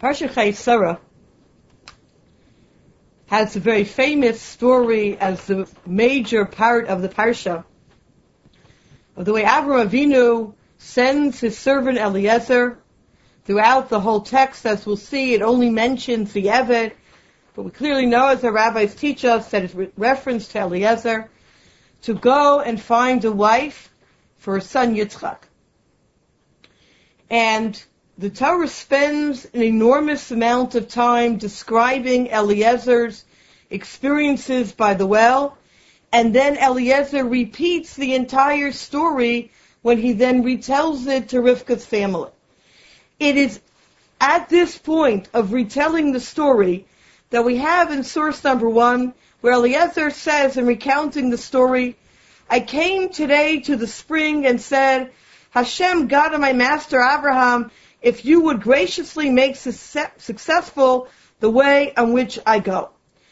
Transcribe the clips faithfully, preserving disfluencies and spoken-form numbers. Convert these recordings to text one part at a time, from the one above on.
Parsha Chayei Sarah has a very famous story as the major part of the Parsha, of the way Avraham Avinu sends his servant Eliezer. Throughout the whole text, as we'll see, it only mentions the Eved, but we clearly know, as the rabbis teach us, that it's re- reference to Eliezer, to go and find a wife for his son Yitzchak. And the Torah spends an enormous amount of time describing Eliezer's experiences by the well, and then Eliezer repeats the entire story when he then retells it to Rivka's family. It is at this point of retelling the story that we have in source number one, where Eliezer says, in recounting the story, I came today to the spring and said, Hashem, God of my master Abraham, if you would graciously make successful the way on which I go.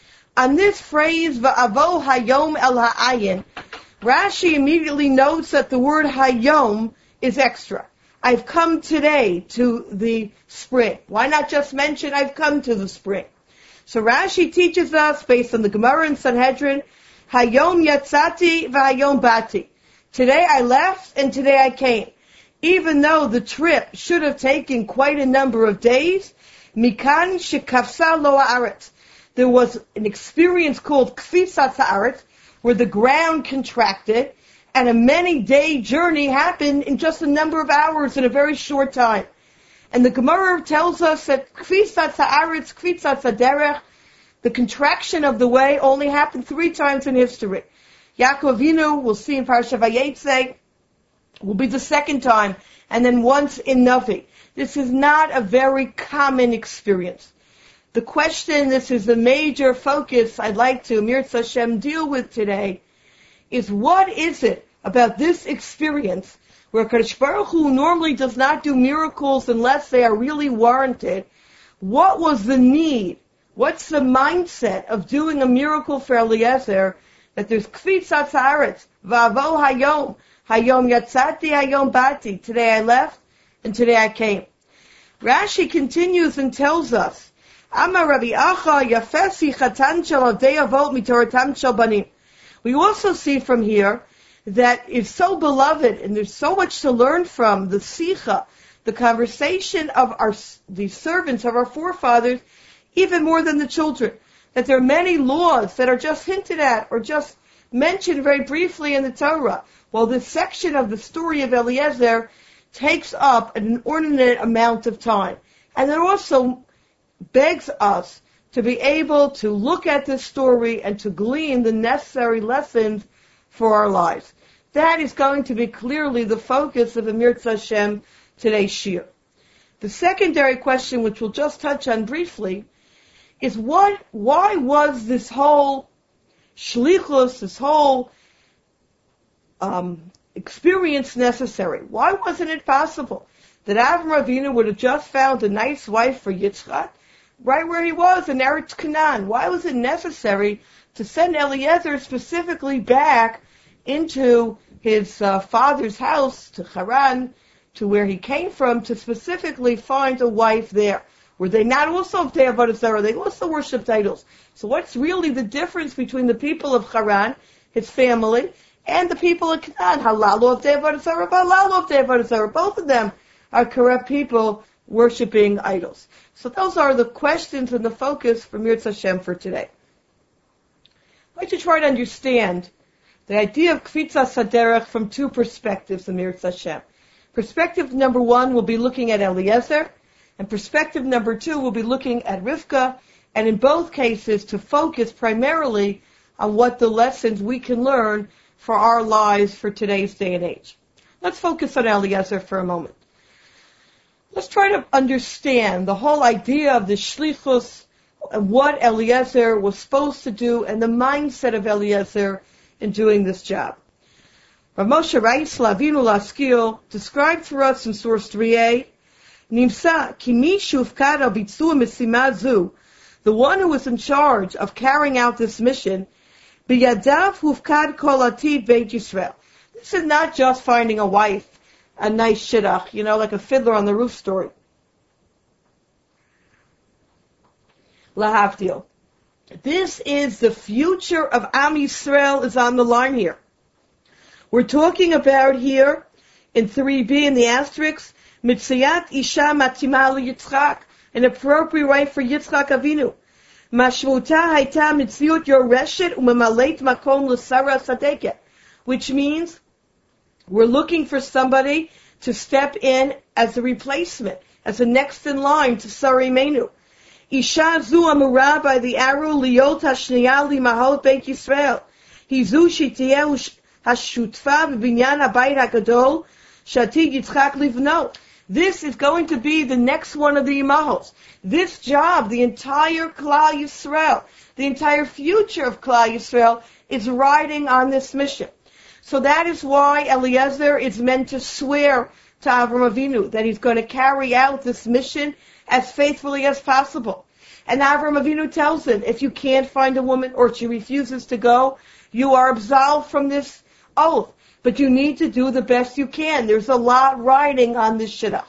On this phrase, Va'avo hayom el ha'ayin, Rashi immediately notes that the word hayom is extra. I've come today to the spring. Why not just mention I've come to the spring? So Rashi teaches us, based on the Gemara in Sanhedrin, hayom yatzati v'hayom bati. Today I left and today I came. Even though the trip should have taken quite a number of days, mikan shekafsa lo haaretz. There was an experience called kfisat haaretz, where the ground contracted, and a many-day journey happened in just a number of hours in a very short time. And the Gemara tells us that kfisat haaretz, kfisat haderech, the contraction of the way, only happened three times in history. Yaakov Avinu, we'll see in Parsha Vayetze, will be the second time, and then once in Navi. This is not a very common experience. The question, this is the major focus I'd like to, Mirza Hashem, deal with today, is what is it about this experience where Kadosh Baruch Hu normally does not do miracles unless they are really warranted? What was the need? What's the mindset of doing a miracle for Eliezer that there's kfisat haaretz, va'avo hayom, hayom yatzati, hayom bati. Today I left, and today I came. Rashi continues and tells us, Amar Rabbi Acha yafesi chatan shel avdei avot mitoratam shel banim. We also see from here that it's so beloved, and there's so much to learn from the sicha, the conversation of our the servants of our forefathers, even more than the children. That there are many laws that are just hinted at or just mentioned very briefly in the Torah, while this section of the story of Eliezer takes up an inordinate amount of time. And it also begs us to be able to look at this story and to glean the necessary lessons for our lives. That is going to be clearly the focus of Amir Hashem today's shir. The secondary question, which we'll just touch on briefly, is what, why was this whole shlichus, this whole um, experience necessary? Why wasn't it possible that Avraham Avinu would have just found a nice wife for Yitzchak right where he was in Eretz Canaan? Why was it necessary to send Eliezer specifically back into his uh, father's house, to Haran, to where he came from, to specifically find a wife there? Were they not also of Avodah Zarah? They also worshipped idols. So what's really the difference between the people of Haran, his family, and the people of Canaan? Halalu of Avodah Zarah, halalu of Avodah Zarah. Both of them are corrupt people worshipping idols. So those are the questions and the focus for Mirza Hashem for today. I'd like to try to understand the idea of Kfitzas Haderech from two perspectives of Mirza Hashem. Perspective number one will be looking at Eliezer, and perspective number two will be looking at Rivka, and in both cases to focus primarily on what the lessons we can learn for our lives for today's day and age. Let's focus on Eliezer for a moment. Let's try to understand the whole idea of the shlichus and what Eliezer was supposed to do and the mindset of Eliezer in doing this job. Rav Moshe Reisler, Avinu Laskil, described for us in source three A, Nimsa ki mi shufkad al bitzua mesima zu, the one who was in charge of carrying out this mission, biyadav hufkad kol atid Beit Yisrael. This is not just finding a wife, a nice shidduch, you know, like a fiddler on the roof story. Lahavdil. This is the future of Am Yisrael is on the line here. We're talking about here in three B in the asterisk, Mitziyat Isha Matima Yitzchak, an appropriate wife for Yitzchak Avinu. Mashmuta Haita Mitziut Yoreshet Umemalet Makom L'Sara Sadeket, which means we're looking for somebody to step in as a replacement, as a next in line to Sari Menu. Isha Zu Amura by the arrow Liot Hashniya Limahot Beit Yisrael. Hizu Shitiyeh Hashutfa B'Binyan HaBayit HaGadol Shatid Yitzchak Livno. This is going to be the next one of the Imahos. This job, the entire Klal Yisrael, the entire future of Klal Yisrael is riding on this mission. So that is why Eliezer is meant to swear to Avram Avinu that he's going to carry out this mission as faithfully as possible. And Avram Avinu tells him, if you can't find a woman or she refuses to go, you are absolved from this oath. But you need to do the best you can. There's a lot riding on this shidduch.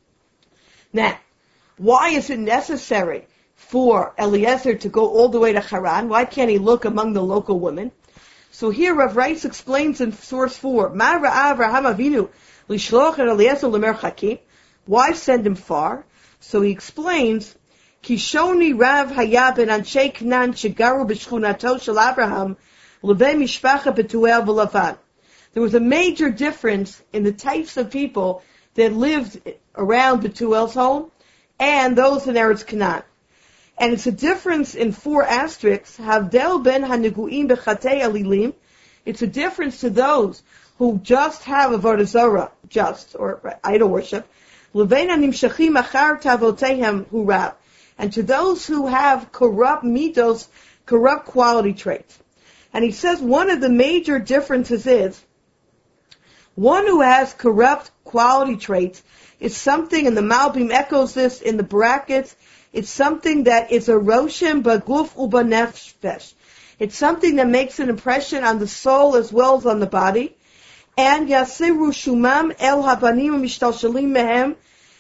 Now, why is it necessary for Eliezer to go all the way to Haran? Why can't he look among the local women? So here Rav Reitz explains in source four, Ma ra'a Avraham Avinu lishloch et Eliezer lemerchakim. Why send him far? So he explains, Kishoni Rav haya ben Anshe Knan shegaru b'shchunato shel Avraham levei mishpacha Betuel v'Lavan. There was a major difference in the types of people that lived around Betuel's home and those in Eretz Canaan. And it's a difference in four asterisks. Havdel ben haneguim bechatei alilim. It's a difference to those who just have avodah zarah, just, or idol worship. Levein hanimshachim achar tavotehem hurav. And to those who have corrupt mitos, corrupt quality traits. And he says one of the major differences is one who has corrupt quality traits is something, and the Malbim echoes this in the brackets, it's something that is a roshem baguf uba nefesh. It's something that makes an impression on the soul as well as on the body. And yasiru shumam el habanim mishtalshalim mehem,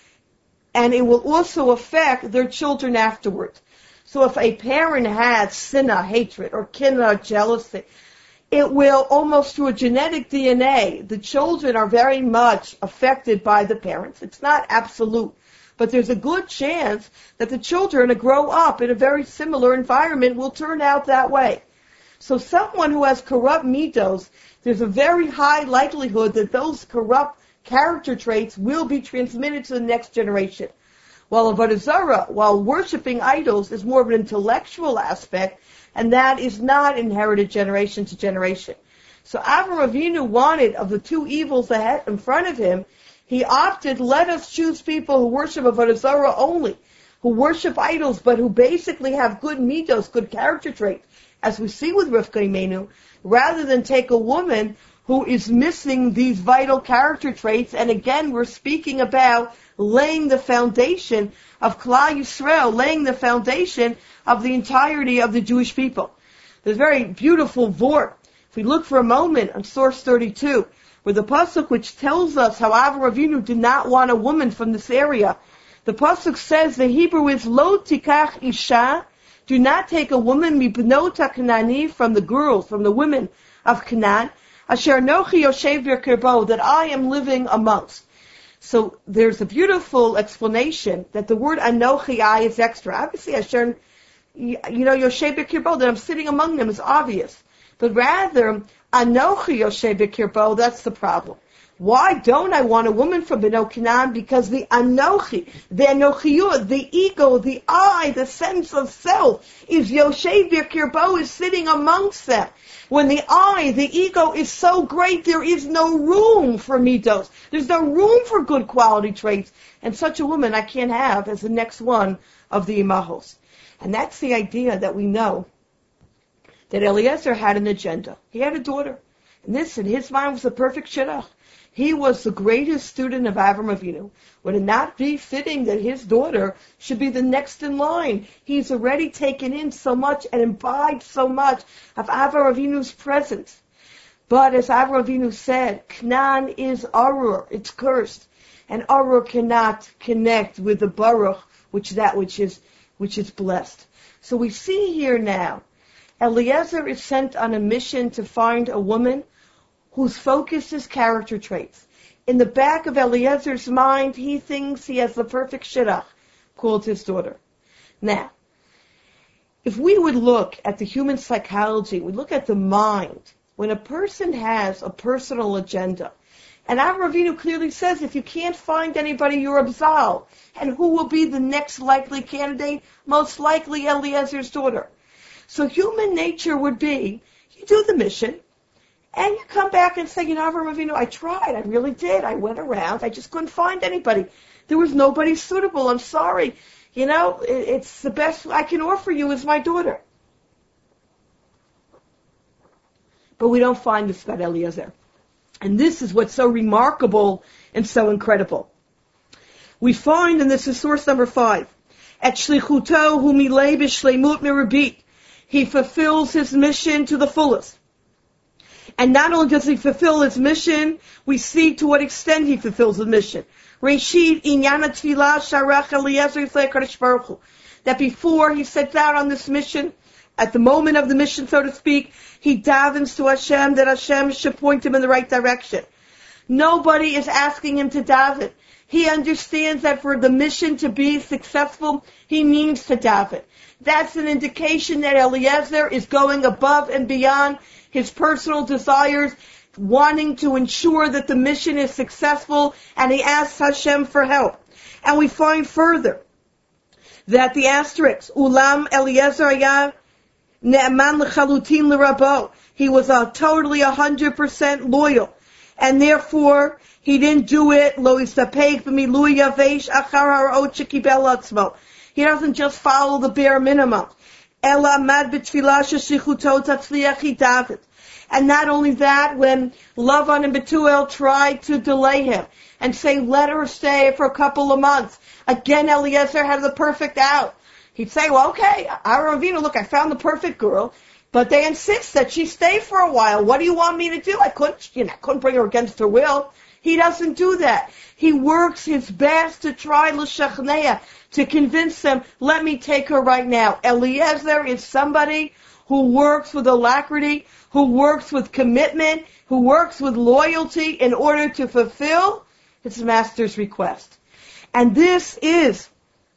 and it will also affect their children afterwards. So if a parent has sinna, hatred, or kinna, jealousy, it will, almost through a genetic D N A, the children are very much affected by the parents. It's not absolute, but there's a good chance that the children who grow up in a very similar environment will turn out that way. So someone who has corrupt mitos, there's a very high likelihood that those corrupt character traits will be transmitted to the next generation. While avodah zarah, while worshiping idols, is more of an intellectual aspect, and that is not inherited generation to generation. So Avram Avinu wanted, of the two evils ahead in front of him, he opted, let us choose people who worship avodah zarah only, who worship idols, but who basically have good mitos, good character traits, as we see with Rivka Imenu, rather than take a woman who is missing these vital character traits. And again, we're speaking about laying the foundation of Klal Yisrael, laying the foundation of the entirety of the Jewish people. There's a very beautiful vort. If we look for a moment on source thirty-two, where the pasuk which tells us how Avraham Avinu did not want a woman from this area, the pasuk says, the Hebrew is lo tikach isha, do not take a woman mibnot haKanani, from the girls, from the women of Canaan, asher nochi yoshev b'kirbo, that I am living amongst. So there's a beautiful explanation that the word anochi, I, is extra. Obviously, asher, you know, yoshev b'kirbo, that I'm sitting among them, is obvious. But rather, anochi yoshev b'kirbo, that's the problem. Why don't I want a woman from Bnei Canaan? Because the anochi, the anochiyut, the ego, the I, the sense of self, is yoshev b'kirbo, is sitting amongst them. When the I, the ego, is so great, there is no room for mitos. There's no room for good quality traits. And such a woman I can't have as the next one of the imahos. And that's the idea that we know that Eliezer had an agenda. He had a daughter. And this, in his mind, was the perfect shidduch. He was the greatest student of Avram Avinu. Would it not be fitting that his daughter should be the next in line? He's already taken in so much and imbibed so much of Avram Avinu's presence. But as Avram Avinu said, Canaan is Arur, it's cursed. And Arur cannot connect with the Baruch, which that which is which is blessed. So we see here now, Eliezer is sent on a mission to find a woman whose focus is character traits. In the back of Eliezer's mind, he thinks he has the perfect shidduch, called his daughter. Now, if we would look at the human psychology, we look at the mind, when a person has a personal agenda, and Avraham Avinu clearly says, if you can't find anybody, you're absolved. And who will be the next likely candidate? Most likely Eliezer's daughter. So human nature would be, you do the mission, and you come back and say, you know, Avraham Avinu, I tried, I really did. I went around, I just couldn't find anybody. There was nobody suitable, I'm sorry. You know, it's the best I can offer you is my daughter. But we don't find this about Eliezer. And this is what's so remarkable and so incredible. We find, and this is source number five, at shlichuto hu milei b'shleimut mirabit. He fulfills his mission to the fullest. And not only does he fulfill his mission, we see to what extent he fulfills the mission. Reshit inyan tefillah sharach Eliezer yiflei HaKadosh Baruch Hu. That before he sets out on this mission, at the moment of the mission, so to speak, he davens to Hashem that Hashem should point him in the right direction. Nobody is asking him to daven. He understands that for the mission to be successful, he needs to daven. That's an indication that Eliezer is going above and beyond his personal desires, wanting to ensure that the mission is successful, and he asks Hashem for help. And we find further that the asterisk, Ulam Eliezer Ayah, Ne'eman l'chalutin l'rabo. He was a totally a hundred percent loyal, and therefore he didn't do it. Lo yistapek b'milui yavesh achar harot shekibel atzmo. He doesn't just follow the bare minimum. Ela mad b'tfilah sheshichuto tatzliach he david. And not only that, when Lavan and Bethuel tried to delay him and say, let her stay for a couple of months, again Eliezer had the perfect out. He'd say, well, okay, Avraham Avinu, look, I found the perfect girl, but they insist that she stay for a while. What do you want me to do? I couldn't, you know, I couldn't bring her against her will. He doesn't do that. He works his best to try l'shachnea, to convince them, let me take her right now. Eliezer is somebody who works with alacrity, who works with commitment, who works with loyalty in order to fulfill his master's request. And this is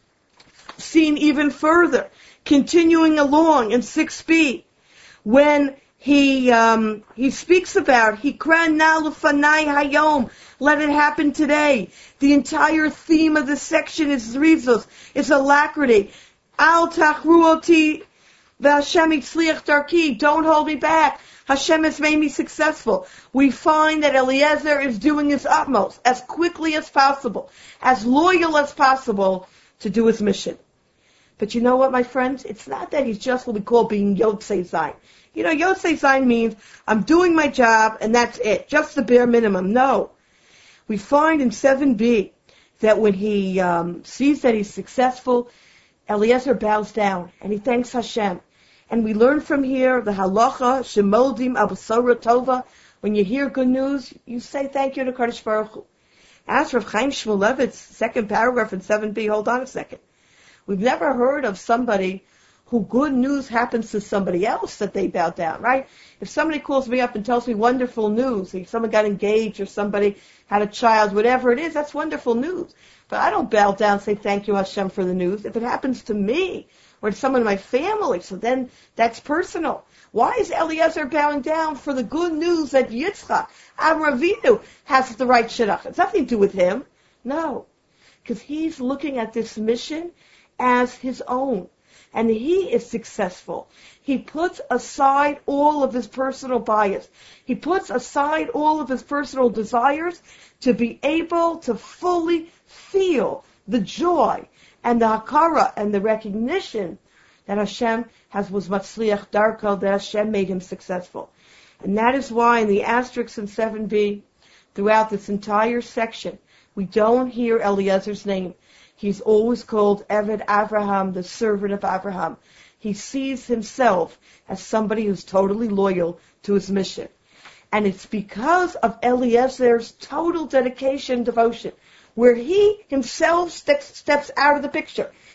seen even further, continuing along in six b, when he um, he speaks about Hikra na l'fanai hayom, let it happen today. The entire theme of this section is zrizos, is alacrity. Al tachru oti v'Hashem yitzliach darki, don't hold me back. Hashem has made me successful. We find that Eliezer is doing his utmost, as quickly as possible, as loyal as possible, to do his mission. But you know what, my friends? It's not that he's just what we call being Yotzei Zayin. You know, Yotzei Zayin means I'm doing my job and that's it, just the bare minimum. No. We find in seven b that when he um, sees that he's successful, Eliezer bows down and he thanks Hashem. And we learn from here the halacha, shemoldim abasora tova. When you hear good news, you say thank you to Kadosh Baruch Hu. As Rav Chaim Shmulevitz, second paragraph in seven b, hold on a second. We've never heard of somebody who good news happens to somebody else that they bow down, right? If somebody calls me up and tells me wonderful news, if someone got engaged or somebody had a child, whatever it is, that's wonderful news. But I don't bow down and say thank you Hashem for the news. If it happens to me or to someone in my family, so then that's personal. Why is Eliezer bowing down for the good news that Yitzchak, Avraham Avinu, has the right shidduch? It's nothing to do with him. No. Because he's looking at this mission as his own. And he is successful. He puts aside all of his personal bias. He puts aside all of his personal desires to be able to fully feel the joy and the hakara and the recognition that Hashem has was matzliach darko, that Hashem made him successful. And that is why in the asterisks in seven b, throughout this entire section, we don't hear Eliezer's name. He's always called Eved Avraham, the servant of Avraham. He sees himself as somebody who's totally loyal to his mission. And it's because of Eliezer's total dedication and devotion, where he himself steps, steps out of the picture.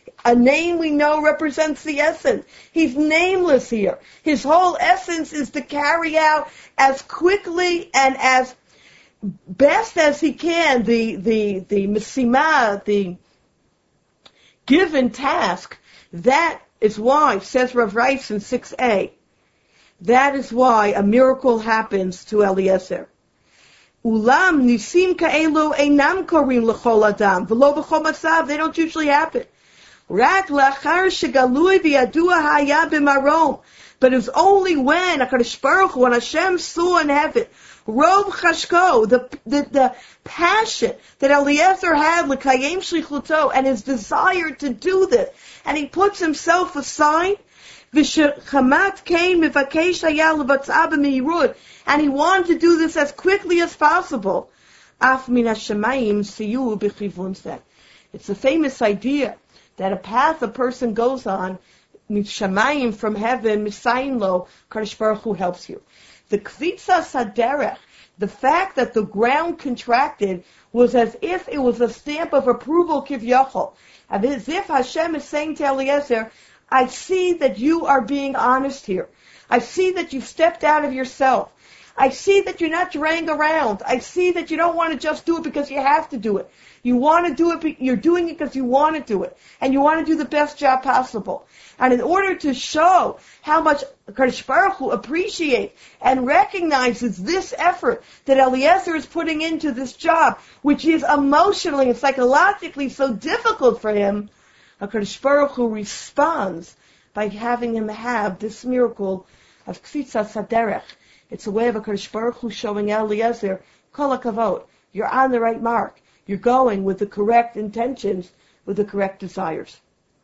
A name we know represents the essence. He's nameless here. His whole essence is to carry out as quickly and as best as he can the the the mesima, the given task. That is why, says Rav Reis in six A, that is why a miracle happens to Eliezer. Ulam nisim ka'elu einam korim l'chol adam v'lo b'chol matzav. They don't usually happen. Rak lachar shegalui v'yadua haya b'marom. But it was only when HaKadosh Baruch Hu, when Hashem saw in heaven, Rob Chashko, the, the the passion that Eliezer had l'kayem shlichuto, and his desire to do this, and he puts himself aside. V'shechamat came mivakesh haya levatzah b'meirut, and he wanted to do this as quickly as possible. Af min hashemayim siyu b'chivun zeh. It's a famous idea that a path a person goes on, Shamayim from heaven, Misayin lo, Kadosh Baruch Hu helps you. The kvitza saderech, the fact that the ground contracted, was as if it was a stamp of approval kivyachol, as if Hashem is saying to Eliezer, I see that you are being honest here. I see that you've stepped out of yourself. I see that you're not draying around. I see that you don't want to just do it because you have to do it. You want to do it, you're doing it because you want to do it. And you want to do the best job possible. And in order to show how much Kadosh Baruch Hu appreciates and recognizes this effort that Eliezer is putting into this job, which is emotionally and psychologically so difficult for him, Kadosh Baruch Hu responds by having him have this miracle of Kvitza Saderech. It's a way of HaKadosh Baruch Hu showing Eliezer, Kol HaKavod, you're on the right mark. You're going with the correct intentions, with the correct desires.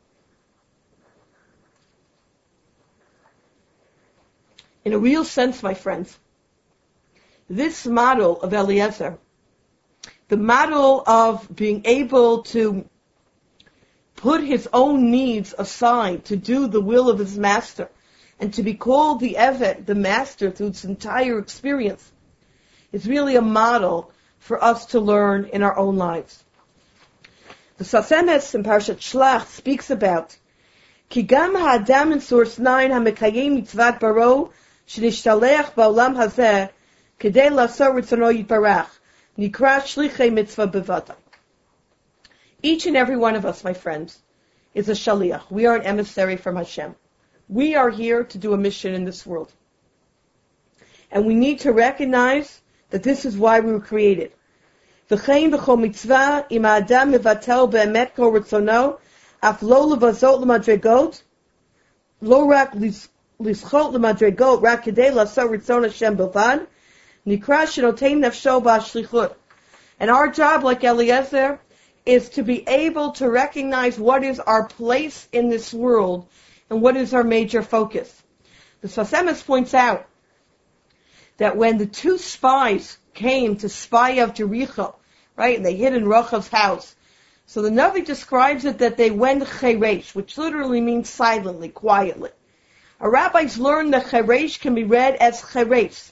In a real sense, my friends, this model of Eliezer, the model of being able to put his own needs aside to do the will of his master, and to be called the Evet, the master, through its entire experience, is really a model for us to learn in our own lives. The Sfas Emes in Parashat Shlach speaks about Ki gam ha'adam in source nine ha'mekayim mitzvat baro shenishtalech ba'olam hazeh kedei la'asor ritzono yitbarach nikra shlichei mitzvah bevada. Each and every one of us, my friends, is a shaliach. We are an emissary from Hashem. We are here to do a mission in this world. And we need to recognize that this is why we were created. V'chein v'chol mitzvah im ha'adam mevatel be'emet kol ritzono af lo levazot l'madregot lo rak lischot l'madregot rak kedei la'asor ritzon Hashem b'vad nikra shenotein nafsho ba'ashlichut. And our job, like Eliezer, is to be able to recognize what is our place in this world and what is our major focus. The Sfas Emes points out that when the two spies came to spy out Jericho, right, and they hid in Rachav's house, so the Navi describes it that they went cheresh, which literally means silently, quietly. Our rabbis learned that cheresh can be read as cheres.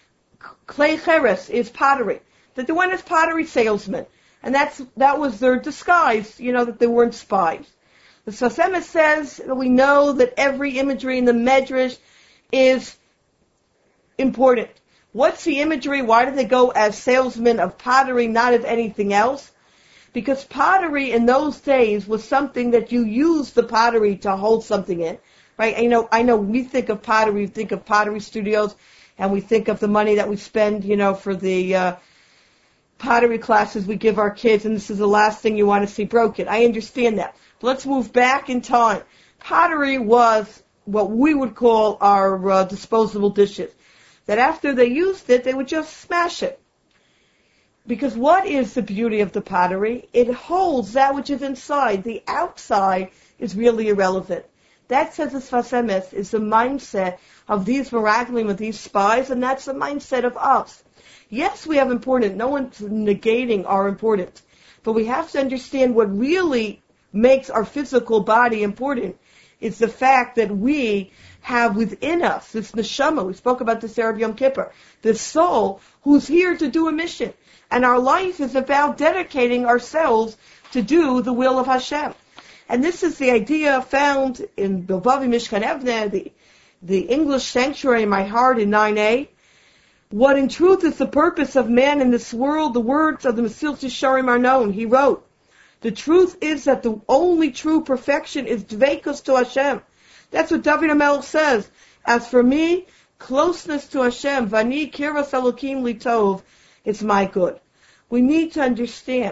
Clay cheres is pottery. That they went as pottery salesmen. And that's that was their disguise, you know, that they weren't spies. The Sfas Emes says that we know that every imagery in the Medrash is important. What's the imagery? Why did they go as salesmen of pottery, not of anything else? Because pottery in those days was something that you used the pottery to hold something in, right? I know, I know we think of pottery, we think of pottery studios, and we think of the money that we spend, you know, for the uh, pottery classes we give our kids, and this is the last thing you want to see broken. I understand that. But let's move back in time. Pottery was what we would call our uh, disposable dishes. That after they used it, they would just smash it. Because what is the beauty of the pottery? It holds that which is inside. The outside is really irrelevant. That, says the Sfas Emes, is the mindset of these miraglim, of these spies, and that's the mindset of us. Yes, we have important. No one's negating our importance. But we have to understand what really makes our physical body important is the fact that we have within us this neshama. We spoke about this Erev Yom Kippur. This soul who's here to do a mission. And our life is about dedicating ourselves to do the will of Hashem. And this is the idea found in Bilbavi Mishkan Evne, the, the English sanctuary in my heart in nine A. What in truth is the purpose of man in this world? The words of the Mesilas Yesharim are known. He wrote, the truth is that the only true perfection is dveikus to Hashem. That's what David HaMelech says. As for me, closeness to Hashem, vani kiras elokim litov, it's my good. We need to understand.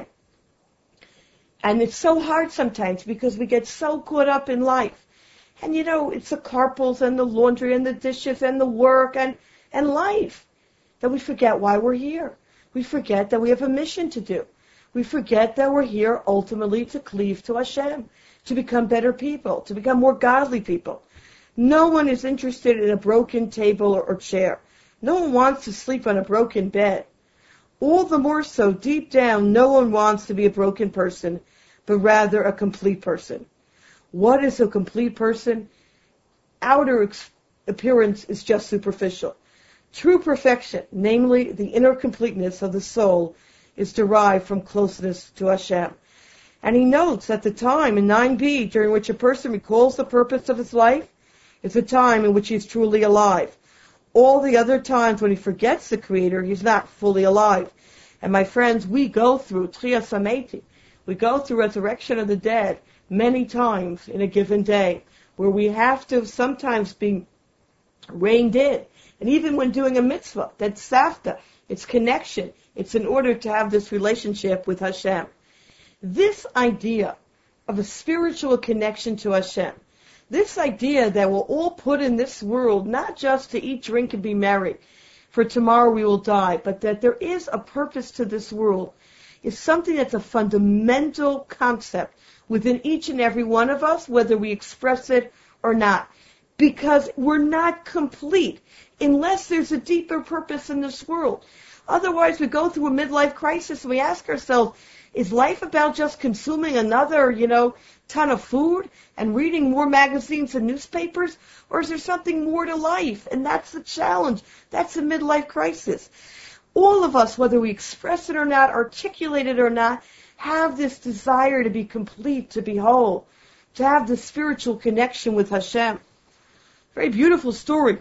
And it's so hard sometimes because we get so caught up in life. And you know, it's the carpals and the laundry and the dishes and the work and, and life that we forget why we're here. We forget that we have a mission to do. We forget that we're here ultimately to cleave to Hashem, to become better people, to become more godly people. No one is interested in a broken table or, or chair. No one wants to sleep on a broken bed. All the more so, deep down, no one wants to be a broken person, but rather a complete person. What is a complete person? Outer ex- appearance is just superficial. True perfection, namely the inner completeness of the soul, is derived from closeness to Hashem. And he notes that the time in nine B during which a person recalls the purpose of his life is the time in which he is truly alive. All the other times when he forgets the Creator, he's not fully alive. And my friends, we go through Tchias HaMetim. We go through resurrection of the dead many times in a given day, where we have to sometimes be reined in. And even when doing a mitzvah, that's safta, it's connection. It's in order to have this relationship with Hashem. This idea of a spiritual connection to Hashem, this idea that we're all put in this world not just to eat, drink, and be merry, for tomorrow we will die, but that there is a purpose to this world, is something that's a fundamental concept within each and every one of us, whether we express it or not. Because we're not complete unless there's a deeper purpose in this world. Otherwise, we go through a midlife crisis and we ask ourselves, is life about just consuming another, you know, ton of food and reading more magazines and newspapers? Or is there something more to life? And that's the challenge. That's the midlife crisis. All of us, whether we express it or not, articulate it or not, have this desire to be complete, to be whole, to have this spiritual connection with Hashem. Very beautiful story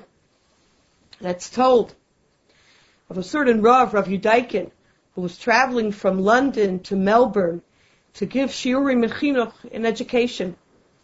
that's told of a certain Rav, Rav Yudaikin, who was traveling from London to Melbourne to give shiurim and chinuch in education.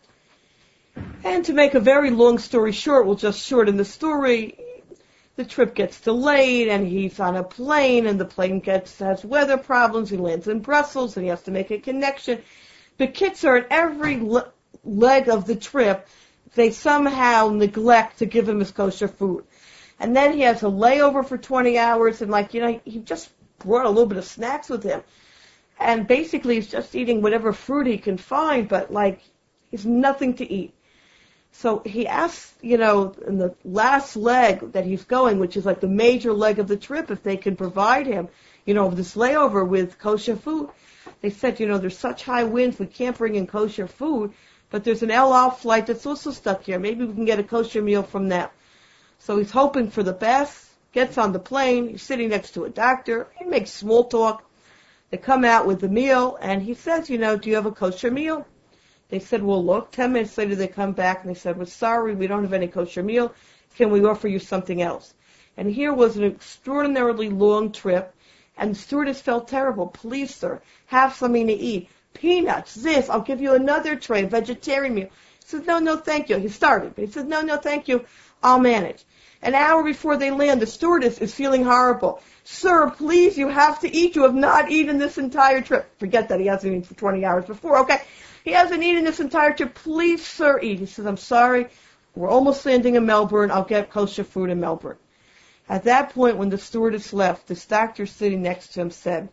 And to make a very long story short, we'll just shorten the story. The trip gets delayed, and he's on a plane, and the plane gets has weather problems. He lands in Brussels, and he has to make a connection. The kids are at every le- leg of the trip. They somehow neglect to give him his kosher food. And then he has a layover for twenty hours, and like, you know, he just brought a little bit of snacks with him. And basically he's just eating whatever fruit he can find, but like, he's nothing to eat. So he asks, you know, in the last leg that he's going, which is like the major leg of the trip, if they can provide him, you know, this layover with kosher food. They said, you know, there's such high winds, we can't bring in kosher food, but there's an El Al flight that's also stuck here. Maybe we can get a kosher meal from them. So he's hoping for the best, gets on the plane, he's sitting next to a doctor, he makes small talk. They come out with the meal, and he says, you know, do you have a kosher meal? They said, well, look. Ten minutes later, they come back, and they said, we're sorry, we don't have any kosher meal. Can we offer you something else? And here was an extraordinarily long trip, and the stewardess felt terrible. Please, sir, have something to eat. Peanuts, this, I'll give you another tray, vegetarian meal. He says, no, no, thank you. He started, but he says, no, no, thank you, I'll manage. An hour before they land, the stewardess is feeling horrible. Sir, please, you have to eat. You have not eaten this entire trip. Forget that he hasn't eaten for twenty hours before. Okay, he hasn't eaten this entire trip. Please, sir, eat. He says, I'm sorry. We're almost landing in Melbourne. I'll get kosher food in Melbourne. At that point, when the stewardess left, this doctor sitting next to him said,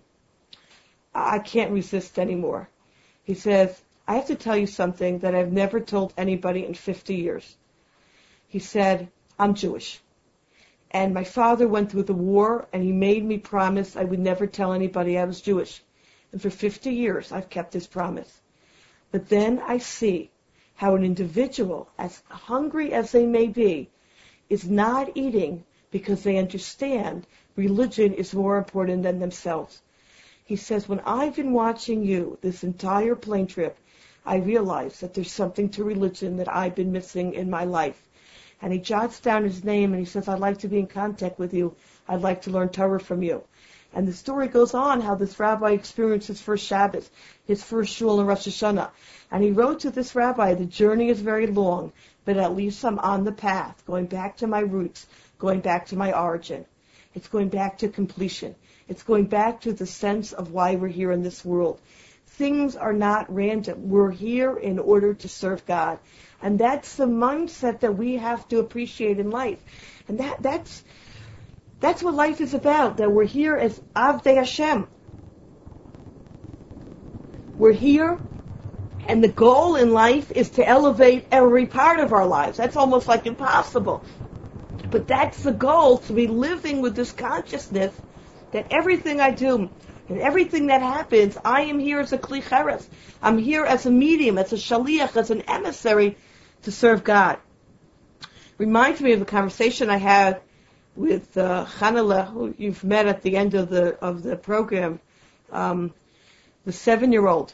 I can't resist anymore. He says, I have to tell you something that I've never told anybody in fifty years. He said, I'm Jewish. And my father went through the war, and he made me promise I would never tell anybody I was Jewish. And for fifty years, I've kept his promise. But then I see how an individual, as hungry as they may be, is not eating because they understand religion is more important than themselves. He says, when I've been watching you this entire plane trip, I realize that there's something to religion that I've been missing in my life. And he jots down his name and he says, I'd like to be in contact with you. I'd like to learn Torah from you. And the story goes on how this rabbi experienced his first Shabbos, his first shul in Rosh Hashanah. And he wrote to this rabbi, the journey is very long, but at least I'm on the path, going back to my roots, going back to my origin. It's going back to completion. It's going back to the sense of why we're here in this world. Things are not random. We're here in order to serve God. And that's the mindset that we have to appreciate in life. And that that's that's what life is about, that we're here as Avdei Hashem. We're here, and the goal in life is to elevate every part of our lives. That's almost like impossible. But that's the goal, to be living with this consciousness that everything I do and everything that happens, I am here as a Kli Cheres. I'm here as a medium, as a shaliach, as an emissary to serve God. Reminds me of the conversation I had with uh, Hanela, who you've met at the end of the of the program, um, the seven-year-old,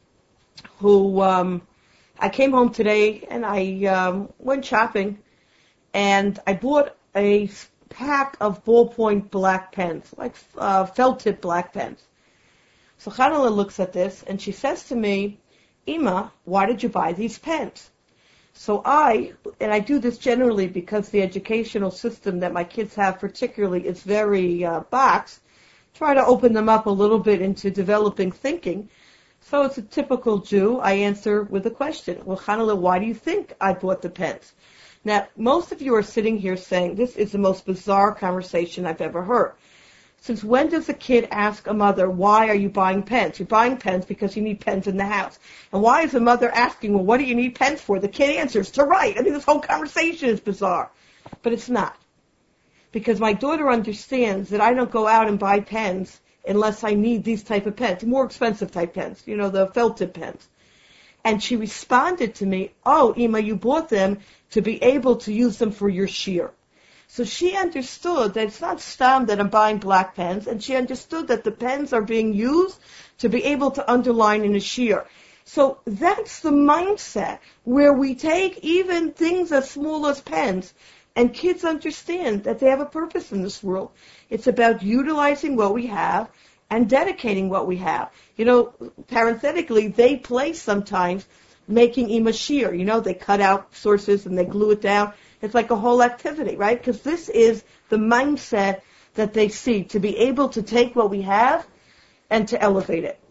who um, I came home today and I um, went shopping, and I bought a pack of ballpoint black pens, like uh, felt-tip black pens. So Hanela looks at this and she says to me, Ima, why did you buy these pens? So I, and I do this generally because the educational system that my kids have particularly is very uh, boxed, try to open them up a little bit into developing thinking. So it's a typical Jew. I answer with a question. Well, Hanela, why do you think I bought the pens? Now, most of you are sitting here saying, this is the most bizarre conversation I've ever heard. Since when does a kid ask a mother, why are you buying pens? You're buying pens because you need pens in the house. And why is the mother asking, well, what do you need pens for? The kid answers, to write. I mean, this whole conversation is bizarre. But it's not. Because my daughter understands that I don't go out and buy pens unless I need these type of pens, more expensive type pens, you know, the felt-tip pens. And she responded to me, oh, Ima, you bought them to be able to use them for your shiur. So she understood that it's not stam that I'm buying black pens, and she understood that the pens are being used to be able to underline in a shiur. So that's the mindset where we take even things as small as pens, and kids understand that they have a purpose in this world. It's about utilizing what we have and dedicating what we have. You know, parenthetically, they play sometimes making Ima shiur. You know, they cut out sources and they glue it down. It's like a whole activity, right? Because this is the mindset that they see, to be able to take what we have and to elevate it.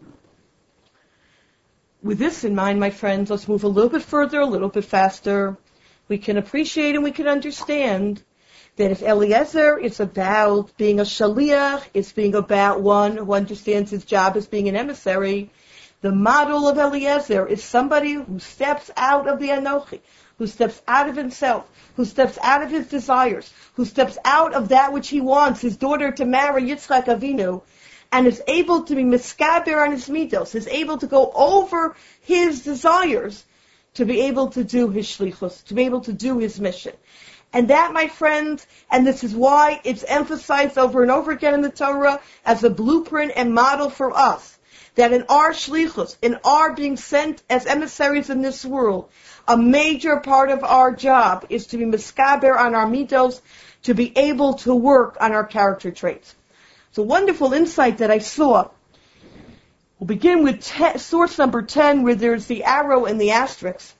With this in mind, my friends, let's move a little bit further, a little bit faster. We can appreciate and we can understand that if Eliezer is about being a shaliach, it's being about one who understands his job as being an emissary, the model of Eliezer is somebody who steps out of the Anochi, who steps out of himself, who steps out of his desires, who steps out of that which he wants, his daughter to marry Yitzchak Avinu, and is able to be miskaber on his midos, is able to go over his desires to be able to do his shlichus, to be able to do his mission. And that, my friends, and this is why it's emphasized over and over again in the Torah as a blueprint and model for us, that in our shlichus, in our being sent as emissaries in this world, a major part of our job is to be miskaber on our midos, to be able to work on our character traits. It's a wonderful insight that I saw. We'll begin with ten, source number ten, where there's the arrow and the asterisk.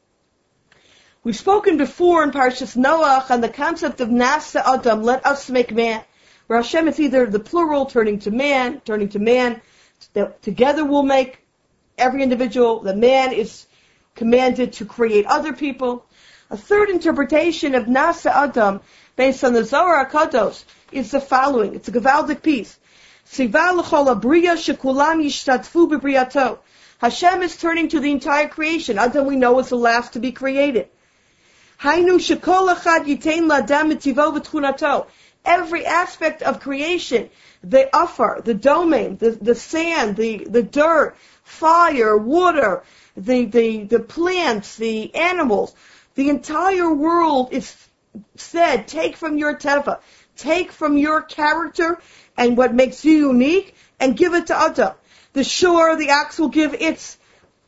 We've spoken before in Parshas Noach on the concept of Nasa Adam, let us make man, where Hashem is either the plural, turning to man, turning to man, that together we'll make every individual. The man is commanded to create other people. A third interpretation of Nasa Adam, based on the Zohar HaKadosh, is the following. It's a Gavaldic piece. Siva l'chol abriya shekulam yishtatfu b'briyato. Hashem is turning to the entire creation. Adam, we know, is the last to be created. Hainu shekol echad yitain l'adam mitivo v'tchunato. Every aspect of creation, the afar, the domain, the, the sand, the, the dirt, fire, water, the, the, the plants, the animals, the entire world is said, take from your teva, take from your character and what makes you unique, and give it to Adam. The shore, the ox will give its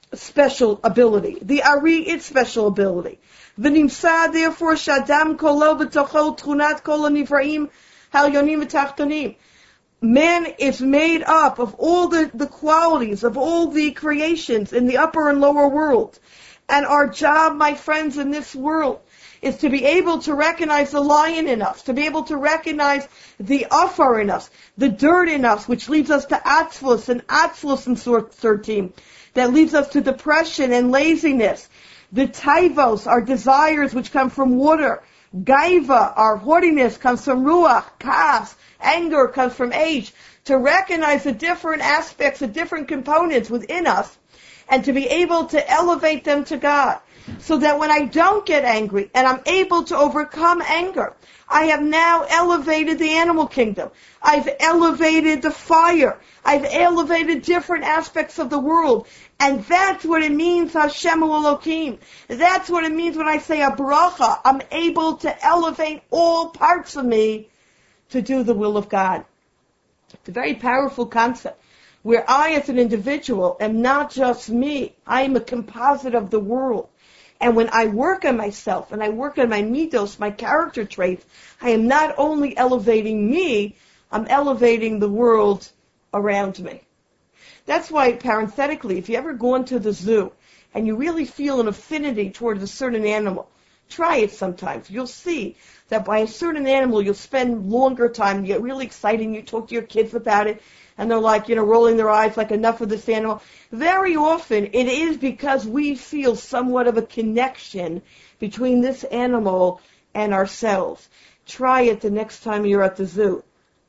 special ability. The Ari, its special ability. V'nimsa, therefore, shadam kolo b'tochol tchunat kol hanivraim halyonim v'tachtonim. Man is made up of all the, the qualities of all the creations in the upper and lower world. And our job, my friends, in this world is to be able to recognize the lion in us, to be able to recognize the afar in us, the dirt in us, which leads us to atzvus and atzvus in Surah thirteen, that leads us to depression and laziness. The taivos, our desires, which come from water. Gaiva, our haughtiness, comes from ruach. Kas, anger, comes from age. To recognize the different aspects, the different components within us, and to be able to elevate them to God. So that when I don't get angry, and I'm able to overcome anger, I have now elevated the animal kingdom. I've elevated the fire. I've elevated different aspects of the world. And that's what it means, Hashem Elokim. That's what it means when I say a bracha. I'm able to elevate all parts of me to do the will of God. It's a very powerful concept, where I as an individual am not just me. I am a composite of the world. And when I work on myself, and I work on my midos, my character traits, I am not only elevating me, I'm elevating the world around me. That's why, parenthetically, if you ever go into the zoo, and you really feel an affinity toward a certain animal, try it sometimes. You'll see that by a certain animal, you'll spend longer time, you get really excited, and you talk to your kids about it, and they're like, you know, rolling their eyes like, enough of this animal. Very often, it is because we feel somewhat of a connection between this animal and ourselves. Try it the next time you're at the zoo.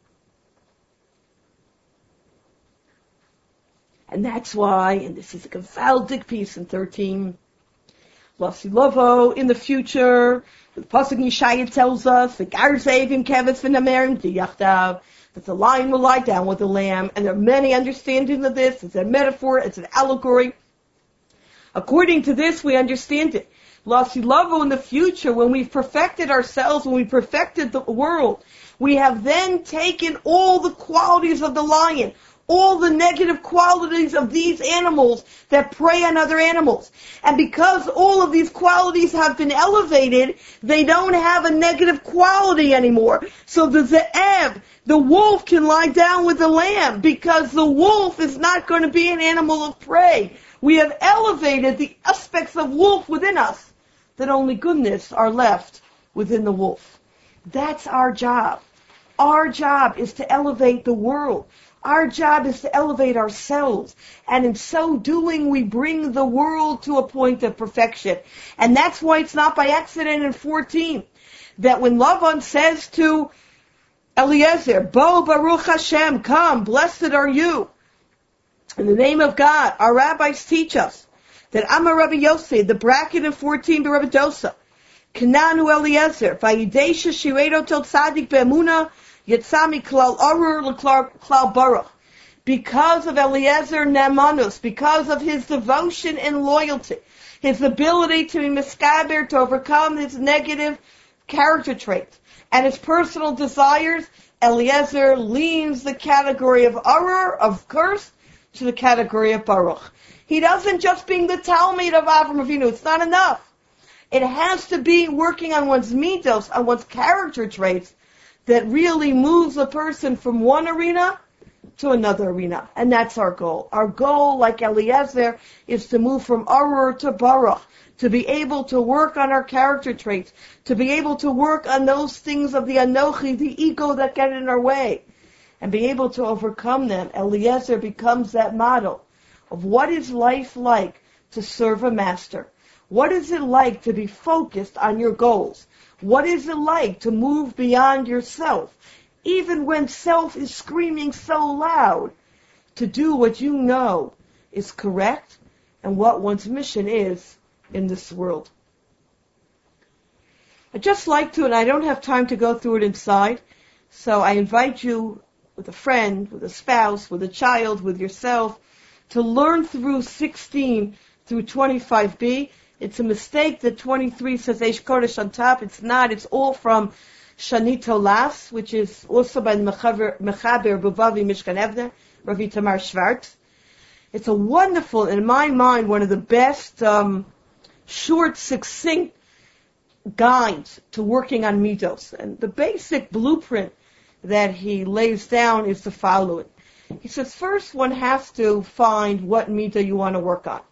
And that's why, and this is a gewaldig piece in thirteen, Lasilovo, in the future, the Pasuk Yeshaya tells us, the Garzevim Keves V'Namerim D'Yachdav, that the lion will lie down with the lamb, and there are many understandings of this. It's a metaphor, it's an allegory. According to this, we understand it. Lasilovo, in the future, when we've perfected ourselves, when we perfected the world, we have then taken all the qualities of the lion, all the negative qualities of these animals that prey on other animals. And because all of these qualities have been elevated, they don't have a negative quality anymore. So the ze'ev, the wolf, can lie down with the lamb, because the wolf is not going to be an animal of prey. We have elevated the aspects of wolf within us, that only goodness are left within the wolf. That's our job. Our job is to elevate the world. Our job is to elevate ourselves. And in so doing, we bring the world to a point of perfection. And that's why it's not by accident in fourteen that when Lavan says to Eliezer, Bo Baruch Hashem, come, blessed are you. In the name of God, our rabbis teach us that Amar Rabbi Yossi, the bracket in fourteen, Rabbi Dosa, Kananu Eliezer, Vayidesha Shiredo Tot Tzadik Be'emuna, Yetzami Klal Arur L'Klal Baruch. Because of Eliezer Nemanus, because of his devotion and loyalty, his ability to be miskaber, to overcome his negative character traits, and his personal desires, Eliezer leans the category of Arur, of curse, to the category of Baruch. He doesn't just being the Talmud of Avram Avinu. It's not enough. It has to be working on one's mitos, on one's character traits, that really moves a person from one arena to another arena. And that's our goal. Our goal, like Eliezer, is to move from Arur to Baruch, to be able to work on our character traits, to be able to work on those things of the Anochi, the ego that get in our way, and be able to overcome them. Eliezer becomes that model of what is life like to serve a master. What is it like to be focused on your goals? What is it like to move beyond yourself, even when self is screaming so loud, to do what you know is correct and what one's mission is in this world? I'd just like to, and I don't have time to go through it inside, so I invite you, with a friend, with a spouse, with a child, with yourself, to learn through sixteen through twenty-five b. It's a mistake that twenty-three says Eish Kodesh on top. It's not. It's all from Shani Tolas, which is also by Mechaber Buvavi Mishkan Evner, Rav Itamar Schwartz. It's a wonderful, in my mind, one of the best um, short, succinct guides to working on midos. And the basic blueprint that he lays down is the following. He says, first one has to find what midah you want to work on.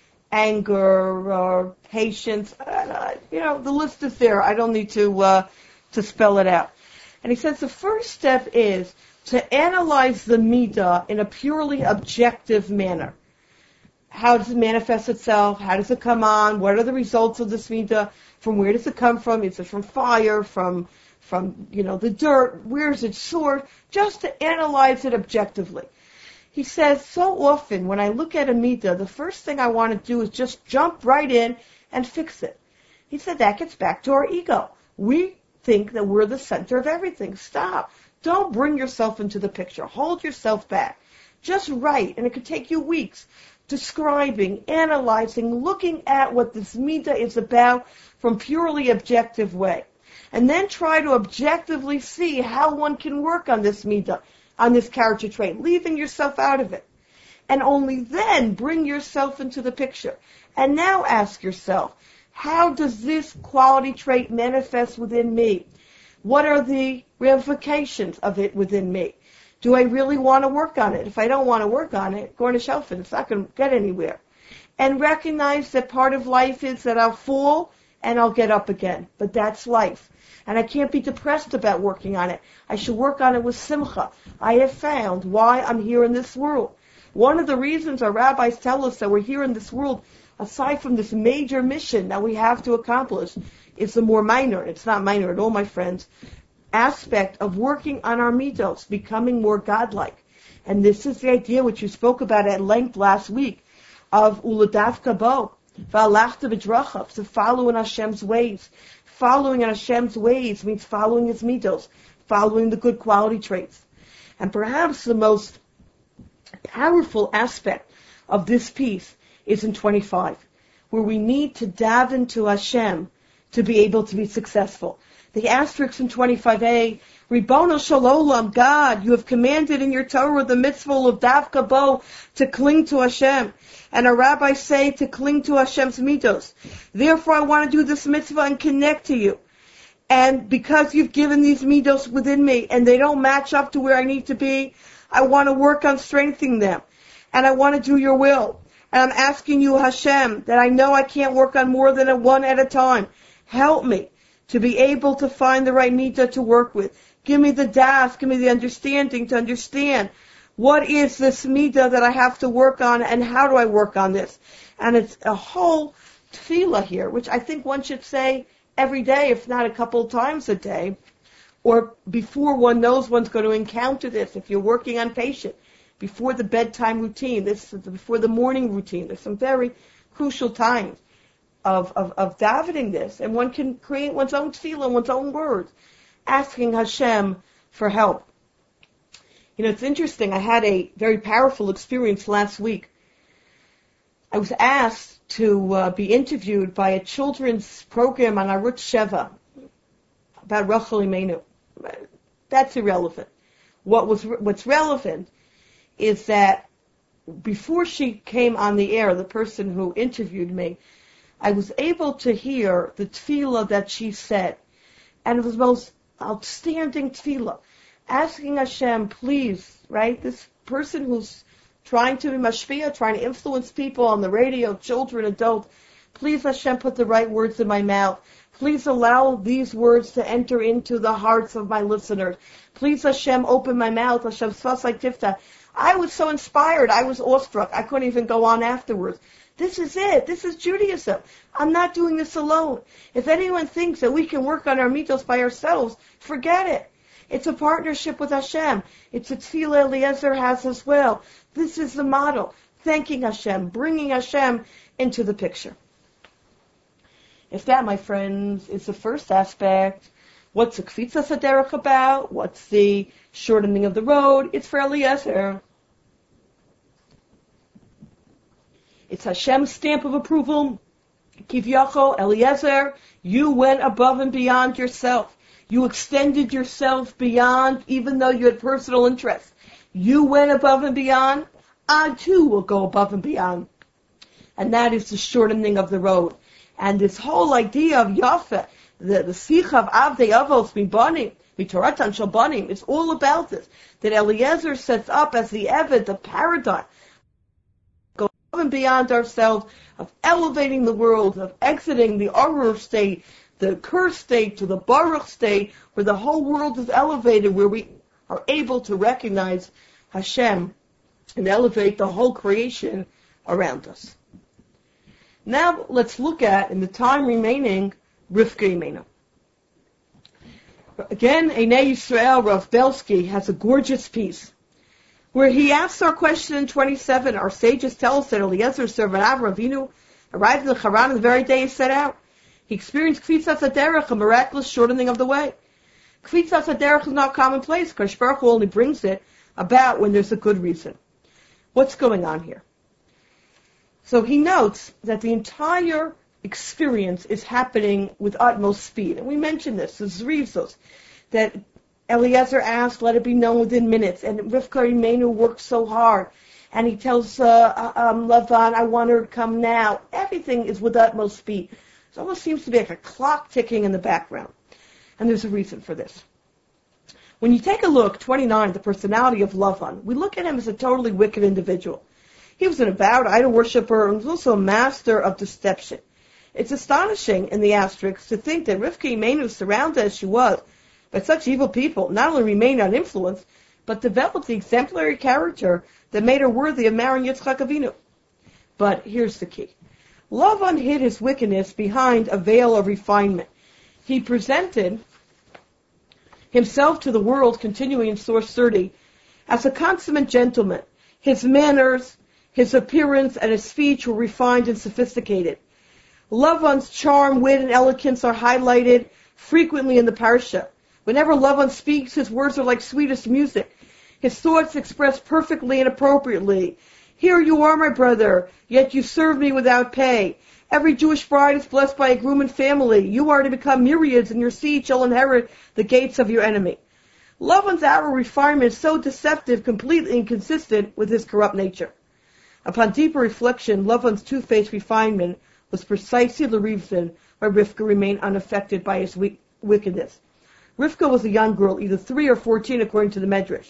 Anger, or patience, uh, you know, the list is there. I don't need to uh, to spell it out. And he says the first step is to analyze the midah in a purely objective manner. How does it manifest itself? How does it come on? What are the results of this midah? From where does it come from? Is it from fire, from, from you know, the dirt? Where is it sourced? Just to analyze it objectively. He says, so often when I look at a midah, the first thing I want to do is just jump right in and fix it. He said that gets back to our ego. We think that we're the center of everything. Stop. Don't bring yourself into the picture. Hold yourself back. Just write, and it could take you weeks, describing, analyzing, looking at what this midah is about from purely objective way. And then try to objectively see how one can work on this midah, on this character trait, leaving yourself out of it. And only then bring yourself into the picture. And now ask yourself, how does this quality trait manifest within me? What are the ramifications of it within me? Do I really want to work on it? If I don't want to work on it, go on a shelf and it's not going to get anywhere. And recognize that part of life is that I'll fall and I'll get up again. But that's life. And I can't be depressed about working on it. I should work on it with simcha. I have found why I'm here in this world. One of the reasons our rabbis tell us that we're here in this world, aside from this major mission that we have to accomplish, is the more minor, it's not minor at all, my friends, aspect of working on our midos, becoming more godlike. And this is the idea which you spoke about at length last week, of uladavka bo, v'alachta b'drachav, to follow in Hashem's ways. Following in Hashem's ways means following His midos, following the good quality traits. And perhaps the most powerful aspect of this piece is in twenty-five, where we need to daven to Hashem to be able to be successful. The asterisk in twenty-five a, Ribono Shel Olam, God, you have commanded in your Torah the mitzvah of Davka Bo to cling to Hashem. And our rabbis say to cling to Hashem's midos. Therefore, I want to do this mitzvah and connect to you. And because you've given these midos within me and they don't match up to where I need to be, I want to work on strengthening them. And I want to do your will. And I'm asking you, Hashem, that I know I can't work on more than a one at a time. Help me to be able to find the right midah to work with. Give me the das, give me the understanding to understand what is this midah that I have to work on and how do I work on this. And it's a whole tefillah here, which I think one should say every day, if not a couple of times a day, or before one knows one's going to encounter this. If you're working on patient, before the bedtime routine, this before the morning routine, there's some very crucial times of, of, of davening this. And one can create one's own tefillah, one's own words, asking Hashem for help. You know, it's interesting. I had a very powerful experience last week. I was asked to uh, be interviewed by a children's program on Arutz Sheva about Rachel Imenu. That's irrelevant. What was what's relevant is that before she came on the air, the person who interviewed me, I was able to hear the tefillah that she said, and it was the most outstanding tefillah. Asking Hashem, please, right, this person who's trying to be mashpia, trying to influence people on the radio, children, adults, please, Hashem, put the right words in my mouth. Please allow these words to enter into the hearts of my listeners. Please, Hashem, open my mouth. Hashem, sfasai tifta. I was so inspired. I was awestruck. I couldn't even go on afterwards. This is it. This is Judaism. I'm not doing this alone. If anyone thinks that we can work on our mitos by ourselves, forget it. It's a partnership with Hashem. It's a tefillah Eliezer has as well. This is the model. Thanking Hashem, bringing Hashem into the picture. If that, my friends, is the first aspect, what's the kfitza saderech about? What's the shortening of the road? It's for Eliezer. It's Hashem's stamp of approval. Kivyachol, Eliezer, you went above and beyond yourself. You extended yourself beyond, even though you had personal interest. You went above and beyond. I too will go above and beyond. And that is the shortening of the road. And this whole idea of Yafeh, the, the Sikha of Avdei Avos Mibanim, Mitoratan Shalbanim, it's all about this. That Eliezer sets up as the Eved, the paradigm, go above and beyond ourselves, of elevating the world, of exiting the Arur state, the cursed state to the Baruch state, where the whole world is elevated, where we are able to recognize Hashem and elevate the whole creation around us. Now let's look at, in the time remaining, Rivka Imenu. Again, Einei Yisrael, Rav Belsky, has a gorgeous piece where he asks our question in twenty-seven. Our sages tell us that Eliezer, servant Avraham Avinu, arrived in the Haran on the very day he set out. He experienced Kfitzas HaDerech, a miraculous shortening of the way. Kfitzas HaDerech is not commonplace. Kadosh Baruch Hu only brings it about when there's a good reason. What's going on here? So he notes that the entire experience is happening with utmost speed. And we mentioned this, the Zrizos, that Eliezer asked, let it be known within minutes. And Rivka Imenu worked so hard. And he tells uh, um, Lavan, I want her to come now. Everything is with utmost speed. It almost seems to be like a clock ticking in the background. And there's a reason for this. When you take a look, twenty-nine, the personality of Lavan, we look at him as a totally wicked individual. He was an avowed idol worshiper and was also a master of deception. It's astonishing in the asterisk to think that Rivka Imenu, surrounded as she was by such evil people, not only remained uninfluenced, but developed the exemplary character that made her worthy of marrying Yitzchak Avinu. But here's the key. Lavan hid his wickedness behind a veil of refinement. He presented himself to the world, continuing in source thirty, as a consummate gentleman. His manners, his appearance, and his speech were refined and sophisticated. Lavan's charm, wit, and eloquence are highlighted frequently in the parsha. Whenever Lavan speaks, his words are like sweetest music. His thoughts expressed perfectly and appropriately. Here you are, my brother, yet you serve me without pay. Every Jewish bride is blessed by a groom and family. You are to become myriads, and your seed shall inherit the gates of your enemy. Lavan's outer refinement is so deceptive, completely inconsistent with his corrupt nature. Upon deeper reflection, Lavan's two-faced refinement was precisely the reason why Rivka remained unaffected by his we- wickedness. Rivka was a young girl, either three or fourteen according to the Medrash.